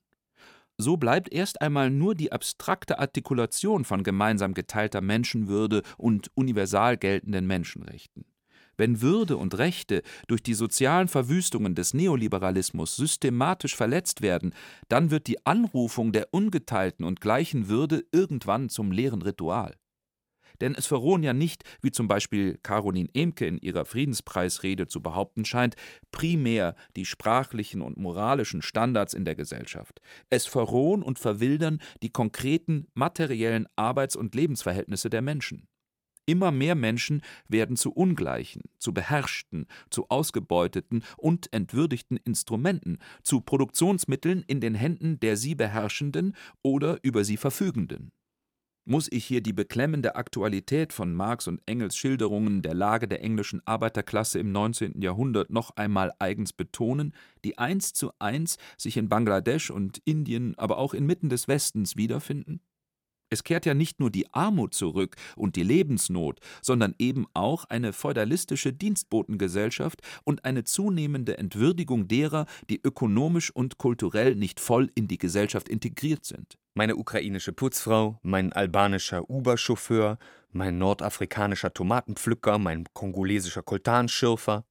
So bleibt erst einmal nur die abstrakte Artikulation von gemeinsam geteilter Menschenwürde und universal geltenden Menschenrechten. Wenn Würde und Rechte durch die sozialen Verwüstungen des Neoliberalismus systematisch verletzt werden, dann wird die Anrufung der ungeteilten und gleichen Würde irgendwann zum leeren Ritual. Denn es verrohen ja nicht, wie zum Beispiel Caroline Emke in ihrer Friedenspreisrede zu behaupten scheint, primär die sprachlichen und moralischen Standards in der Gesellschaft. Es verrohen und verwildern die konkreten materiellen Arbeits- und Lebensverhältnisse der Menschen. Immer mehr Menschen werden zu ungleichen, zu beherrschten, zu ausgebeuteten und entwürdigten Instrumenten, zu Produktionsmitteln in den Händen der sie Beherrschenden oder über sie Verfügenden. Muss ich hier die beklemmende Aktualität von Marx und Engels Schilderungen der Lage der englischen Arbeiterklasse im neunzehnten Jahrhundert noch einmal eigens betonen, die eins zu eins sich in Bangladesch und Indien, aber auch inmitten des Westens wiederfinden? Es kehrt ja nicht nur die Armut zurück und die Lebensnot, sondern eben auch eine feudalistische Dienstbotengesellschaft und eine zunehmende Entwürdigung derer, die ökonomisch und kulturell nicht voll in die Gesellschaft integriert sind. Meine ukrainische Putzfrau, mein albanischer Uber-Chauffeur, mein nordafrikanischer Tomatenpflücker, mein kongolesischer Koltanschürfer.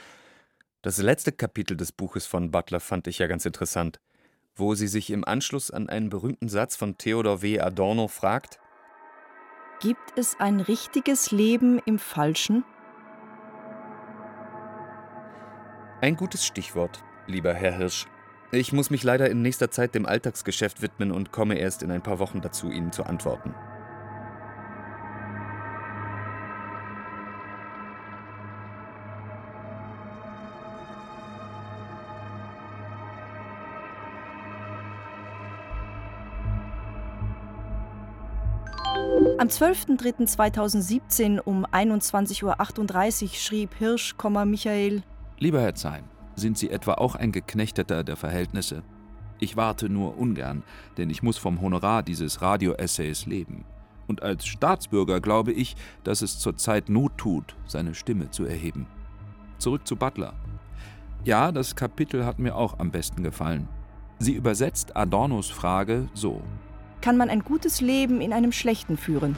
Das letzte Kapitel des Buches von Butler fand ich ja ganz interessant, wo sie sich im Anschluss an einen berühmten Satz von Theodor W. Adorno fragt: Gibt es ein richtiges Leben im Falschen? Ein gutes Stichwort, lieber Herr Hirsch. Ich muss mich leider in nächster Zeit dem Alltagsgeschäft widmen und komme erst in ein paar Wochen dazu, Ihnen zu antworten. Am zwölften dritten zweitausendsiebzehn um einundzwanzig Uhr achtunddreißig schrieb Hirsch, Michael: Lieber Herr Zein, sind Sie etwa auch ein Geknechteter der Verhältnisse? Ich warte nur ungern, denn ich muss vom Honorar dieses Radio-Essays leben. Und als Staatsbürger glaube ich, dass es zurzeit Not tut, seine Stimme zu erheben. Zurück zu Butler. Ja, das Kapitel hat mir auch am besten gefallen. Sie übersetzt Adornos Frage so: Kann man ein gutes Leben in einem schlechten führen?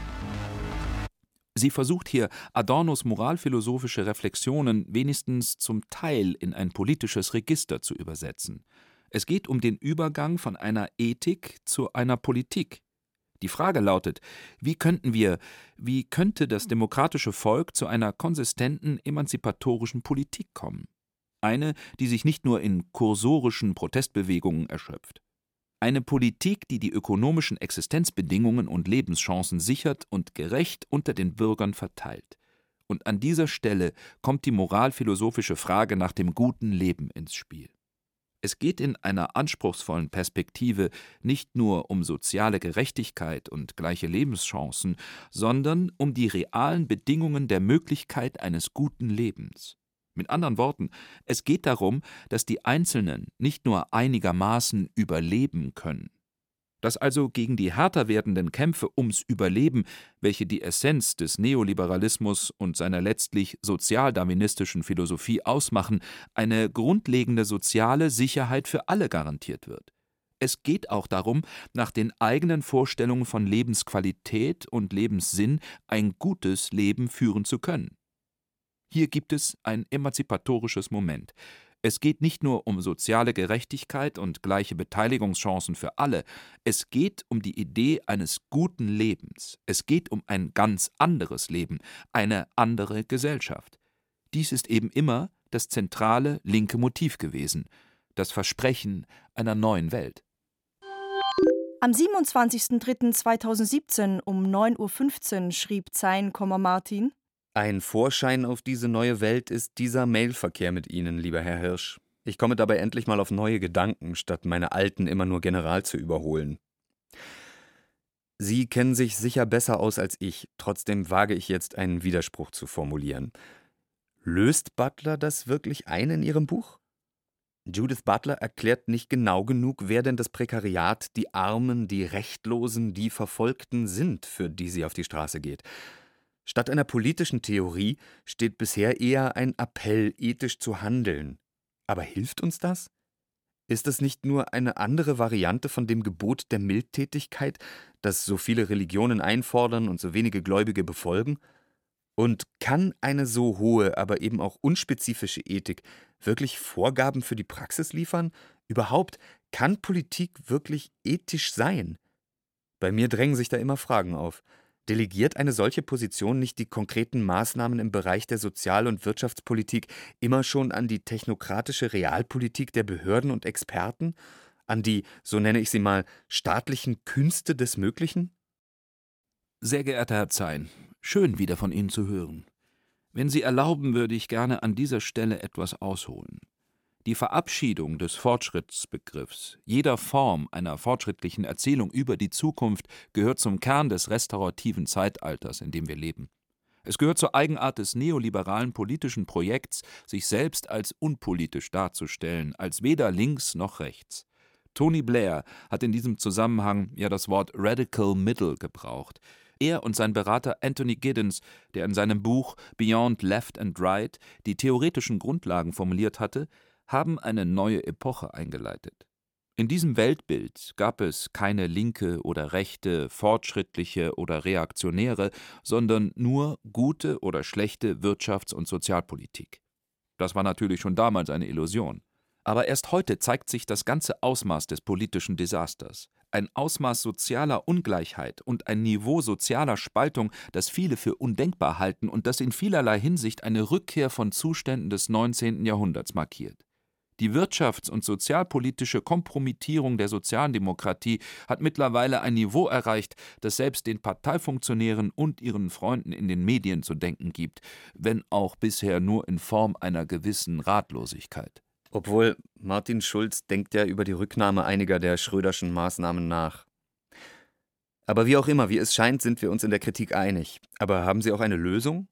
Sie versucht hier, Adornos moralphilosophische Reflexionen wenigstens zum Teil in ein politisches Register zu übersetzen. Es geht um den Übergang von einer Ethik zu einer Politik. Die Frage lautet: Wie könnten wir, wie könnte das demokratische Volk zu einer konsistenten, emanzipatorischen Politik kommen? Eine, die sich nicht nur in kursorischen Protestbewegungen erschöpft. Eine Politik, die die ökonomischen Existenzbedingungen und Lebenschancen sichert und gerecht unter den Bürgern verteilt. Und an dieser Stelle kommt die moralphilosophische Frage nach dem guten Leben ins Spiel. Es geht in einer anspruchsvollen Perspektive nicht nur um soziale Gerechtigkeit und gleiche Lebenschancen, sondern um die realen Bedingungen der Möglichkeit eines guten Lebens. Mit anderen Worten, es geht darum, dass die Einzelnen nicht nur einigermaßen überleben können. Dass also gegen die härter werdenden Kämpfe ums Überleben, welche die Essenz des Neoliberalismus und seiner letztlich sozialdarwinistischen Philosophie ausmachen, eine grundlegende soziale Sicherheit für alle garantiert wird. Es geht auch darum, nach den eigenen Vorstellungen von Lebensqualität und Lebenssinn ein gutes Leben führen zu können. Hier gibt es ein emanzipatorisches Moment. Es geht nicht nur um soziale Gerechtigkeit und gleiche Beteiligungschancen für alle, es geht um die Idee eines guten Lebens, es geht um ein ganz anderes Leben, eine andere Gesellschaft. Dies ist eben immer das zentrale linke Motiv gewesen, das Versprechen einer neuen Welt. Am siebenundzwanzigsten dritten zweitausendsiebzehn um neun Uhr fünfzehn schrieb Zein, Martin: Ein Vorschein auf diese neue Welt ist dieser Mailverkehr mit Ihnen, lieber Herr Hirsch. Ich komme dabei endlich mal auf neue Gedanken, statt meine alten immer nur General zu überholen. Sie kennen sich sicher besser aus als ich, trotzdem wage ich jetzt einen Widerspruch zu formulieren. Löst Butler das wirklich ein in Ihrem Buch? Judith Butler erklärt nicht genau genug, wer denn das Prekariat, die Armen, die Rechtlosen, die Verfolgten sind, für die sie auf die Straße geht. Statt einer politischen Theorie steht bisher eher ein Appell, ethisch zu handeln. Aber hilft uns das? Ist es nicht nur eine andere Variante von dem Gebot der Mildtätigkeit, das so viele Religionen einfordern und so wenige Gläubige befolgen? Und kann eine so hohe, aber eben auch unspezifische Ethik wirklich Vorgaben für die Praxis liefern? Überhaupt, kann Politik wirklich ethisch sein? Bei mir drängen sich da immer Fragen auf. Delegiert eine solche Position nicht die konkreten Maßnahmen im Bereich der Sozial- und Wirtschaftspolitik immer schon an die technokratische Realpolitik der Behörden und Experten? An die, so nenne ich sie mal, staatlichen Künste des Möglichen? Sehr geehrter Herr Zein, schön wieder von Ihnen zu hören. Wenn Sie erlauben, würde ich gerne an dieser Stelle etwas ausholen. Die Verabschiedung des Fortschrittsbegriffs, jeder Form einer fortschrittlichen Erzählung über die Zukunft, gehört zum Kern des restaurativen Zeitalters, in dem wir leben. Es gehört zur Eigenart des neoliberalen politischen Projekts, sich selbst als unpolitisch darzustellen, als weder links noch rechts. Tony Blair hat in diesem Zusammenhang ja das Wort Radical Middle gebraucht. Er und sein Berater Anthony Giddens, der in seinem Buch Beyond Left and Right die theoretischen Grundlagen formuliert hatte, haben eine neue Epoche eingeleitet. In diesem Weltbild gab es keine linke oder rechte, fortschrittliche oder reaktionäre, sondern nur gute oder schlechte Wirtschafts- und Sozialpolitik. Das war natürlich schon damals eine Illusion. Aber erst heute zeigt sich das ganze Ausmaß des politischen Desasters. Ein Ausmaß sozialer Ungleichheit und ein Niveau sozialer Spaltung, das viele für undenkbar halten und das in vielerlei Hinsicht eine Rückkehr von Zuständen des neunzehnten Jahrhunderts markiert. Die wirtschafts- und sozialpolitische Kompromittierung der Sozialdemokratie hat mittlerweile ein Niveau erreicht, das selbst den Parteifunktionären und ihren Freunden in den Medien zu denken gibt, wenn auch bisher nur in Form einer gewissen Ratlosigkeit. Obwohl, Martin Schulz denkt ja über die Rücknahme einiger der Schröderschen Maßnahmen nach. Aber wie auch immer, wie es scheint, sind wir uns in der Kritik einig. Aber haben Sie auch eine Lösung?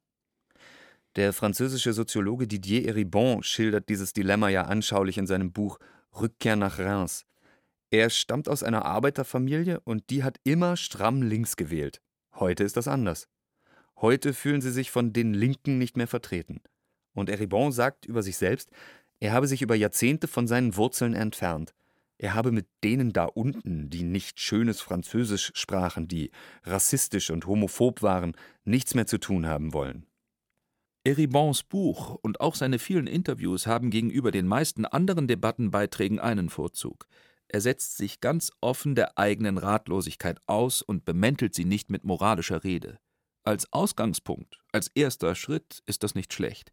Der französische Soziologe Didier Eribon schildert dieses Dilemma ja anschaulich in seinem Buch Rückkehr nach Reims. Er stammt aus einer Arbeiterfamilie und die hat immer stramm links gewählt. Heute ist das anders. Heute fühlen sie sich von den Linken nicht mehr vertreten. Und Eribon sagt über sich selbst, er habe sich über Jahrzehnte von seinen Wurzeln entfernt. Er habe mit denen da unten, die nicht schönes Französisch sprachen, die rassistisch und homophob waren, nichts mehr zu tun haben wollen. Eribons Buch und auch seine vielen Interviews haben gegenüber den meisten anderen Debattenbeiträgen einen Vorzug. Er setzt sich ganz offen der eigenen Ratlosigkeit aus und bemäntelt sie nicht mit moralischer Rede. Als Ausgangspunkt, als erster Schritt ist das nicht schlecht.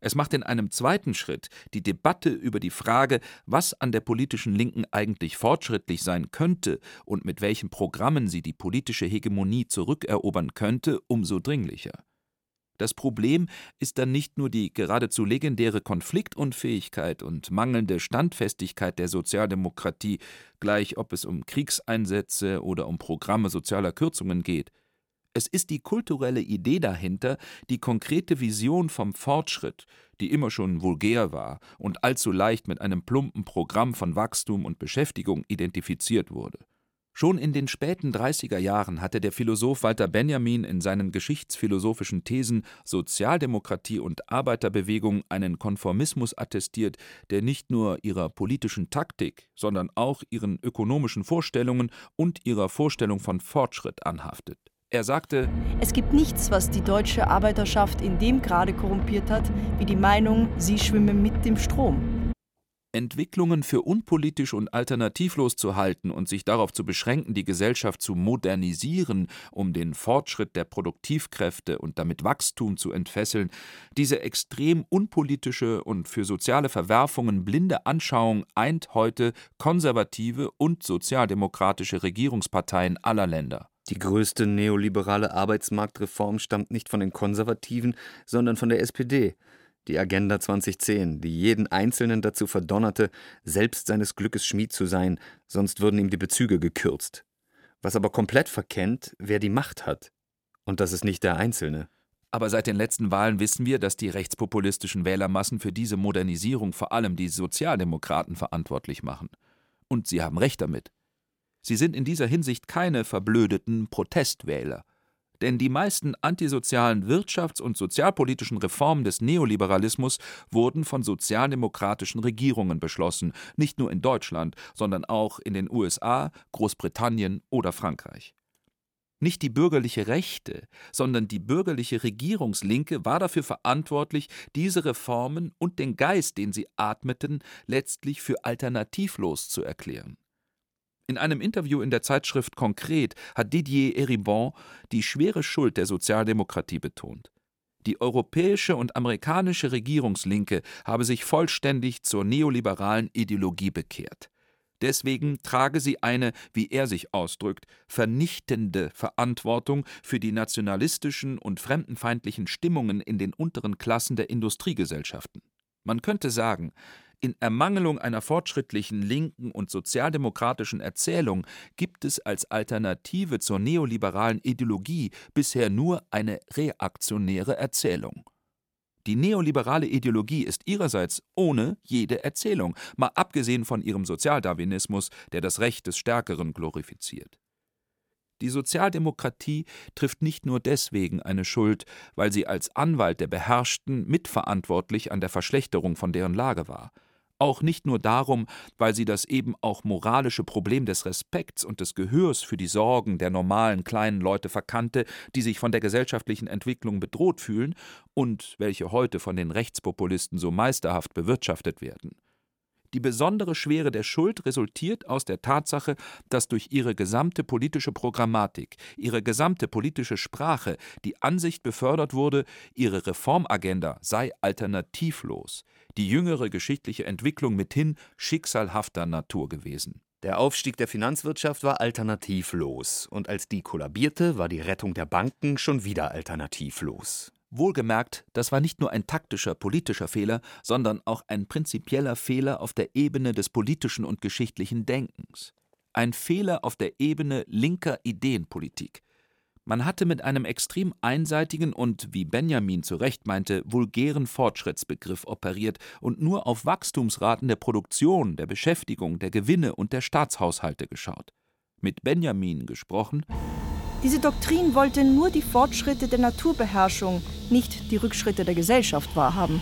Es macht in einem zweiten Schritt die Debatte über die Frage, was an der politischen Linken eigentlich fortschrittlich sein könnte und mit welchen Programmen sie die politische Hegemonie zurückerobern könnte, umso dringlicher. Das Problem ist dann nicht nur die geradezu legendäre Konfliktunfähigkeit und mangelnde Standfestigkeit der Sozialdemokratie, gleich ob es um Kriegseinsätze oder um Programme sozialer Kürzungen geht. Es ist die kulturelle Idee dahinter, die konkrete Vision vom Fortschritt, die immer schon vulgär war und allzu leicht mit einem plumpen Programm von Wachstum und Beschäftigung identifiziert wurde. Schon in den späten dreißiger Jahren hatte der Philosoph Walter Benjamin in seinen geschichtsphilosophischen Thesen Sozialdemokratie und Arbeiterbewegung einen Konformismus attestiert, der nicht nur ihrer politischen Taktik, sondern auch ihren ökonomischen Vorstellungen und ihrer Vorstellung von Fortschritt anhaftet. Er sagte: Es gibt nichts, was die deutsche Arbeiterschaft in dem Grade korrumpiert hat, wie die Meinung, sie schwimmen mit dem Strom. Entwicklungen für unpolitisch und alternativlos zu halten und sich darauf zu beschränken, die Gesellschaft zu modernisieren, um den Fortschritt der Produktivkräfte und damit Wachstum zu entfesseln, diese extrem unpolitische und für soziale Verwerfungen blinde Anschauung eint heute konservative und sozialdemokratische Regierungsparteien aller Länder. Die größte neoliberale Arbeitsmarktreform stammt nicht von den Konservativen, sondern von der S P D. Die Agenda zwanzig zehn, die jeden Einzelnen dazu verdonnerte, selbst seines Glückes Schmied zu sein, sonst würden ihm die Bezüge gekürzt. Was aber komplett verkennt, wer die Macht hat. Und das ist nicht der Einzelne. Aber seit den letzten Wahlen wissen wir, dass die rechtspopulistischen Wählermassen für diese Modernisierung vor allem die Sozialdemokraten verantwortlich machen. Und sie haben recht damit. Sie sind in dieser Hinsicht keine verblödeten Protestwähler. Denn die meisten antisozialen wirtschafts- und sozialpolitischen Reformen des Neoliberalismus wurden von sozialdemokratischen Regierungen beschlossen, nicht nur in Deutschland, sondern auch in den U S A, Großbritannien oder Frankreich. Nicht die bürgerliche Rechte, sondern die bürgerliche Regierungslinke war dafür verantwortlich, diese Reformen und den Geist, den sie atmeten, letztlich für alternativlos zu erklären. In einem Interview in der Zeitschrift Konkret hat Didier Eribon die schwere Schuld der Sozialdemokratie betont. Die europäische und amerikanische Regierungslinke habe sich vollständig zur neoliberalen Ideologie bekehrt. Deswegen trage sie eine, wie er sich ausdrückt, vernichtende Verantwortung für die nationalistischen und fremdenfeindlichen Stimmungen in den unteren Klassen der Industriegesellschaften. Man könnte sagen, in Ermangelung einer fortschrittlichen linken und sozialdemokratischen Erzählung gibt es als Alternative zur neoliberalen Ideologie bisher nur eine reaktionäre Erzählung. Die neoliberale Ideologie ist ihrerseits ohne jede Erzählung, mal abgesehen von ihrem Sozialdarwinismus, der das Recht des Stärkeren glorifiziert. Die Sozialdemokratie trifft nicht nur deswegen eine Schuld, weil sie als Anwalt der Beherrschten mitverantwortlich an der Verschlechterung von deren Lage war. Auch nicht nur darum, weil sie das eben auch moralische Problem des Respekts und des Gehörs für die Sorgen der normalen kleinen Leute verkannte, die sich von der gesellschaftlichen Entwicklung bedroht fühlen und welche heute von den Rechtspopulisten so meisterhaft bewirtschaftet werden. Die besondere Schwere der Schuld resultiert aus der Tatsache, dass durch ihre gesamte politische Programmatik, ihre gesamte politische Sprache die Ansicht befördert wurde, ihre Reformagenda sei alternativlos, die jüngere geschichtliche Entwicklung mithin schicksalhafter Natur gewesen. Der Aufstieg der Finanzwirtschaft war alternativlos und als die kollabierte, war die Rettung der Banken schon wieder alternativlos. Wohlgemerkt, das war nicht nur ein taktischer, politischer Fehler, sondern auch ein prinzipieller Fehler auf der Ebene des politischen und geschichtlichen Denkens. Ein Fehler auf der Ebene linker Ideenpolitik. Man hatte mit einem extrem einseitigen und, wie Benjamin zu Recht meinte, vulgären Fortschrittsbegriff operiert und nur auf Wachstumsraten der Produktion, der Beschäftigung, der Gewinne und der Staatshaushalte geschaut. Mit Benjamin gesprochen: Diese Doktrin wollte nur die Fortschritte der Naturbeherrschung, nicht die Rückschritte der Gesellschaft wahrhaben.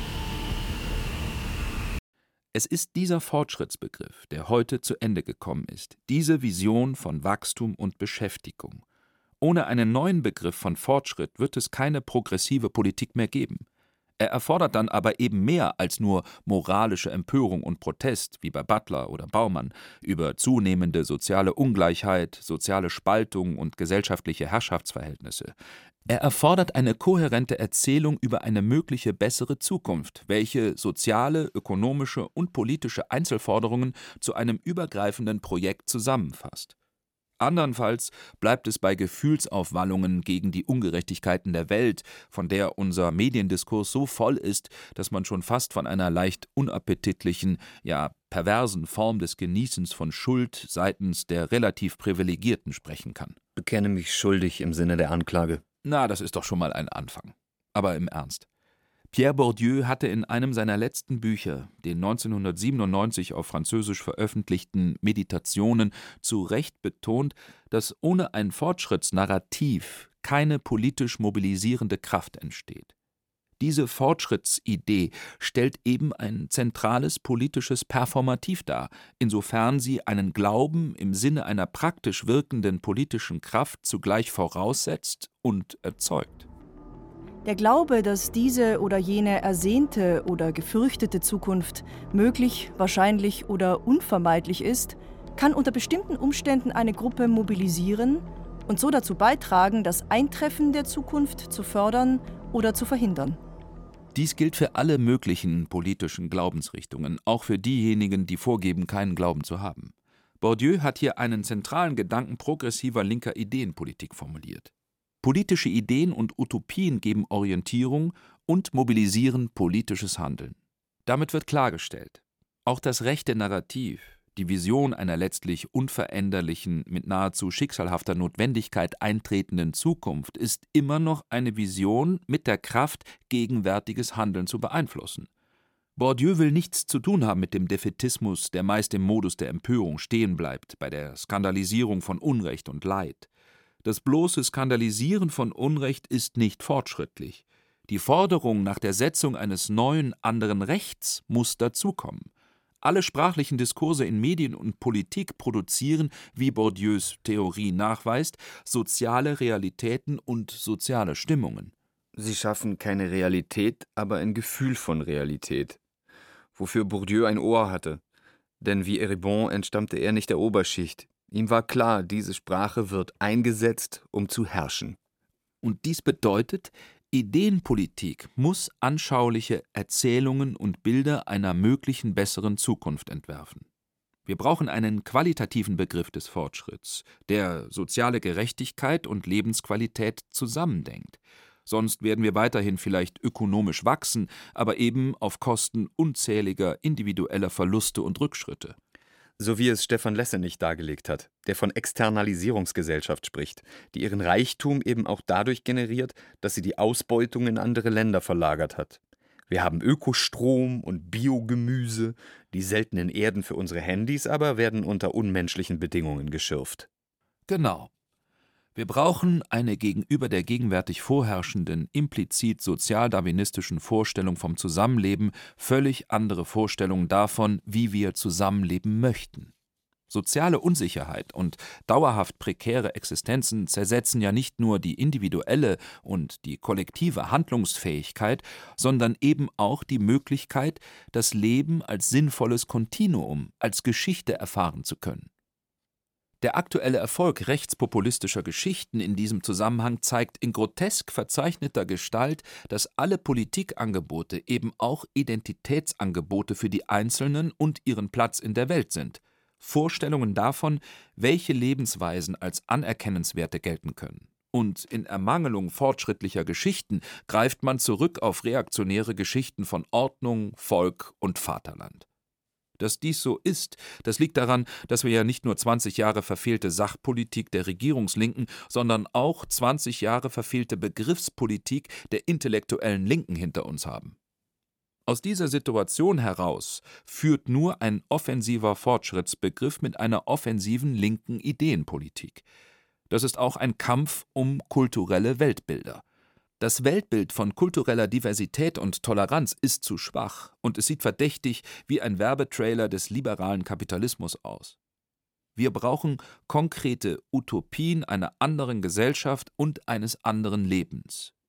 Es ist dieser Fortschrittsbegriff, der heute zu Ende gekommen ist, diese Vision von Wachstum und Beschäftigung. Ohne einen neuen Begriff von Fortschritt wird es keine progressive Politik mehr geben. Er erfordert dann aber eben mehr als nur moralische Empörung und Protest, wie bei Butler oder Baumann, über zunehmende soziale Ungleichheit, soziale Spaltung und gesellschaftliche Herrschaftsverhältnisse. Er erfordert eine kohärente Erzählung über eine mögliche bessere Zukunft, welche soziale, ökonomische und politische Einzelforderungen zu einem übergreifenden Projekt zusammenfasst. Andernfalls bleibt es bei Gefühlsaufwallungen gegen die Ungerechtigkeiten der Welt, von der unser Mediendiskurs so voll ist, dass man schon fast von einer leicht unappetitlichen, ja perversen Form des Genießens von Schuld seitens der relativ Privilegierten sprechen kann. Bekenne mich schuldig im Sinne der Anklage. Na, das ist doch schon mal ein Anfang. Aber im Ernst. Pierre Bourdieu hatte in einem seiner letzten Bücher, den neunzehnhundertsiebenundneunzig auf Französisch veröffentlichten Meditationen, zu Recht betont, dass ohne ein Fortschrittsnarrativ keine politisch mobilisierende Kraft entsteht. Diese Fortschrittsidee stellt eben ein zentrales politisches Performativ dar, insofern sie einen Glauben im Sinne einer praktisch wirkenden politischen Kraft zugleich voraussetzt und erzeugt. Der Glaube, dass diese oder jene ersehnte oder gefürchtete Zukunft möglich, wahrscheinlich oder unvermeidlich ist, kann unter bestimmten Umständen eine Gruppe mobilisieren und so dazu beitragen, das Eintreffen der Zukunft zu fördern oder zu verhindern. Dies gilt für alle möglichen politischen Glaubensrichtungen, auch für diejenigen, die vorgeben, keinen Glauben zu haben. Bourdieu hat hier einen zentralen Gedanken progressiver linker Ideenpolitik formuliert. Politische Ideen und Utopien geben Orientierung und mobilisieren politisches Handeln. Damit wird klargestellt, auch das rechte Narrativ, die Vision einer letztlich unveränderlichen, mit nahezu schicksalhafter Notwendigkeit eintretenden Zukunft, ist immer noch eine Vision mit der Kraft, gegenwärtiges Handeln zu beeinflussen. Bourdieu will nichts zu tun haben mit dem Defätismus, der meist im Modus der Empörung stehen bleibt, bei der Skandalisierung von Unrecht und Leid. Das bloße Skandalisieren von Unrecht ist nicht fortschrittlich. Die Forderung nach der Setzung eines neuen, anderen Rechts muss dazukommen. Alle sprachlichen Diskurse in Medien und Politik produzieren, wie Bourdieus Theorie nachweist, soziale Realitäten und soziale Stimmungen. Sie schaffen keine Realität, aber ein Gefühl von Realität, wofür Bourdieu ein Ohr hatte. Denn wie Eribon entstammte er nicht der Oberschicht. Ihm war klar, diese Sprache wird eingesetzt, um zu herrschen. Und dies bedeutet, Ideenpolitik muss anschauliche Erzählungen und Bilder einer möglichen besseren Zukunft entwerfen. Wir brauchen einen qualitativen Begriff des Fortschritts, der soziale Gerechtigkeit und Lebensqualität zusammendenkt. Sonst werden wir weiterhin vielleicht ökonomisch wachsen, aber eben auf Kosten unzähliger individueller Verluste und Rückschritte. So wie es Stefan Lessenich dargelegt hat, der von Externalisierungsgesellschaft spricht, die ihren Reichtum eben auch dadurch generiert, dass sie die Ausbeutung in andere Länder verlagert hat. Wir haben Ökostrom und Biogemüse, die seltenen Erden für unsere Handys aber werden unter unmenschlichen Bedingungen geschürft. Genau. Wir brauchen eine gegenüber der gegenwärtig vorherrschenden, implizit sozialdarwinistischen Vorstellung vom Zusammenleben völlig andere Vorstellungen davon, wie wir zusammenleben möchten. Soziale Unsicherheit und dauerhaft prekäre Existenzen zersetzen ja nicht nur die individuelle und die kollektive Handlungsfähigkeit, sondern eben auch die Möglichkeit, das Leben als sinnvolles Kontinuum, als Geschichte erfahren zu können. Der aktuelle Erfolg rechtspopulistischer Geschichten in diesem Zusammenhang zeigt in grotesk verzeichneter Gestalt, dass alle Politikangebote eben auch Identitätsangebote für die Einzelnen und ihren Platz in der Welt sind. Vorstellungen davon, welche Lebensweisen als anerkennenswerte gelten können. Und in Ermangelung fortschrittlicher Geschichten greift man zurück auf reaktionäre Geschichten von Ordnung, Volk und Vaterland. Dass dies so ist, das liegt daran, dass wir ja nicht nur zwanzig Jahre verfehlte Sachpolitik der Regierungslinken, sondern auch zwanzig Jahre verfehlte Begriffspolitik der intellektuellen Linken hinter uns haben. Aus dieser Situation heraus führt nur ein offensiver Fortschrittsbegriff mit einer offensiven linken Ideenpolitik. Das ist auch ein Kampf um kulturelle Weltbilder. Das Weltbild von kultureller Diversität und Toleranz ist zu schwach und es sieht verdächtig wie ein Werbetrailer des liberalen Kapitalismus aus. Wir brauchen konkrete Utopien einer anderen Gesellschaft und eines anderen Lebens.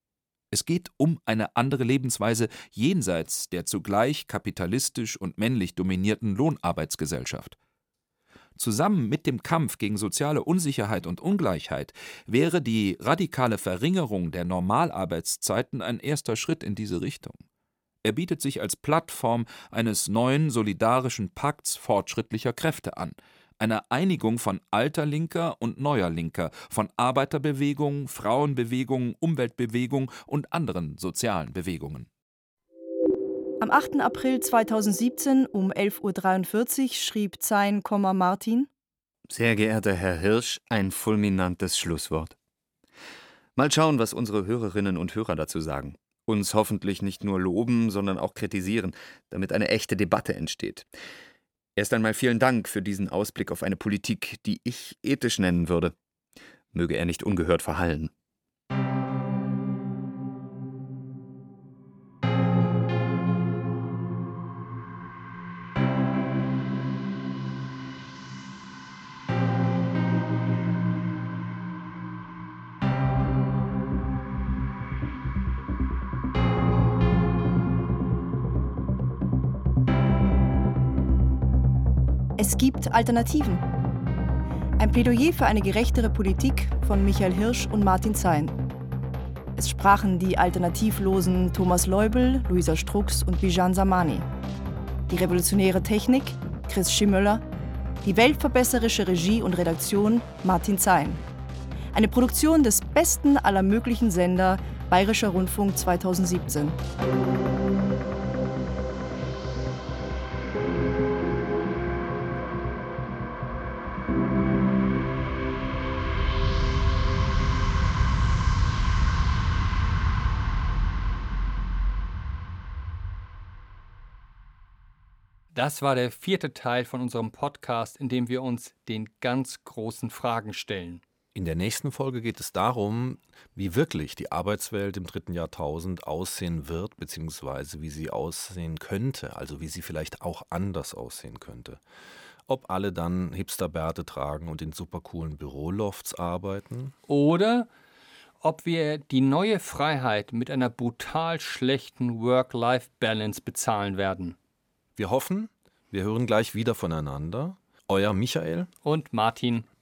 Es geht um eine andere Lebensweise jenseits der zugleich kapitalistisch und männlich dominierten Lohnarbeitsgesellschaft. Zusammen mit dem Kampf gegen soziale Unsicherheit und Ungleichheit wäre die radikale Verringerung der Normalarbeitszeiten ein erster Schritt in diese Richtung. Er bietet sich als Plattform eines neuen solidarischen Pakts fortschrittlicher Kräfte an, einer Einigung von alter Linker und neuer Linker, von Arbeiterbewegung, Frauenbewegung, Umweltbewegung und anderen sozialen Bewegungen. Am achten April zweitausendsiebzehn um elf Uhr dreiundvierzig schrieb Zein, Martin: Sehr geehrter Herr Hirsch, ein fulminantes Schlusswort. Mal schauen, was unsere Hörerinnen und Hörer dazu sagen. Uns hoffentlich nicht nur loben, sondern auch kritisieren, damit eine echte Debatte entsteht. Erst einmal vielen Dank für diesen Ausblick auf eine Politik, die ich ethisch nennen würde. Möge er nicht ungehört verhallen. Es gibt Alternativen. Ein Plädoyer für eine gerechtere Politik von Michael Hirsch und Martin Zein. Es sprachen die alternativlosen Thomas Leubel, Luisa Strux und Bijan Samani. Die revolutionäre Technik Chris Schimmöller. Die weltverbesserische Regie und Redaktion Martin Zein. Eine Produktion des besten aller möglichen Sender, Bayerischer Rundfunk zweitausendsiebzehn. Das war der vierte Teil von unserem Podcast, in dem wir uns den ganz großen Fragen stellen. In der nächsten Folge geht es darum, wie wirklich die Arbeitswelt im dritten Jahrtausend aussehen wird, beziehungsweise wie sie aussehen könnte, also wie sie vielleicht auch anders aussehen könnte. Ob alle dann Hipsterbärte tragen und in supercoolen Bürolofts arbeiten. Oder ob wir die neue Freiheit mit einer brutal schlechten Work-Life-Balance bezahlen werden. Wir hoffen, wir hören gleich wieder voneinander. Euer Michael und Martin.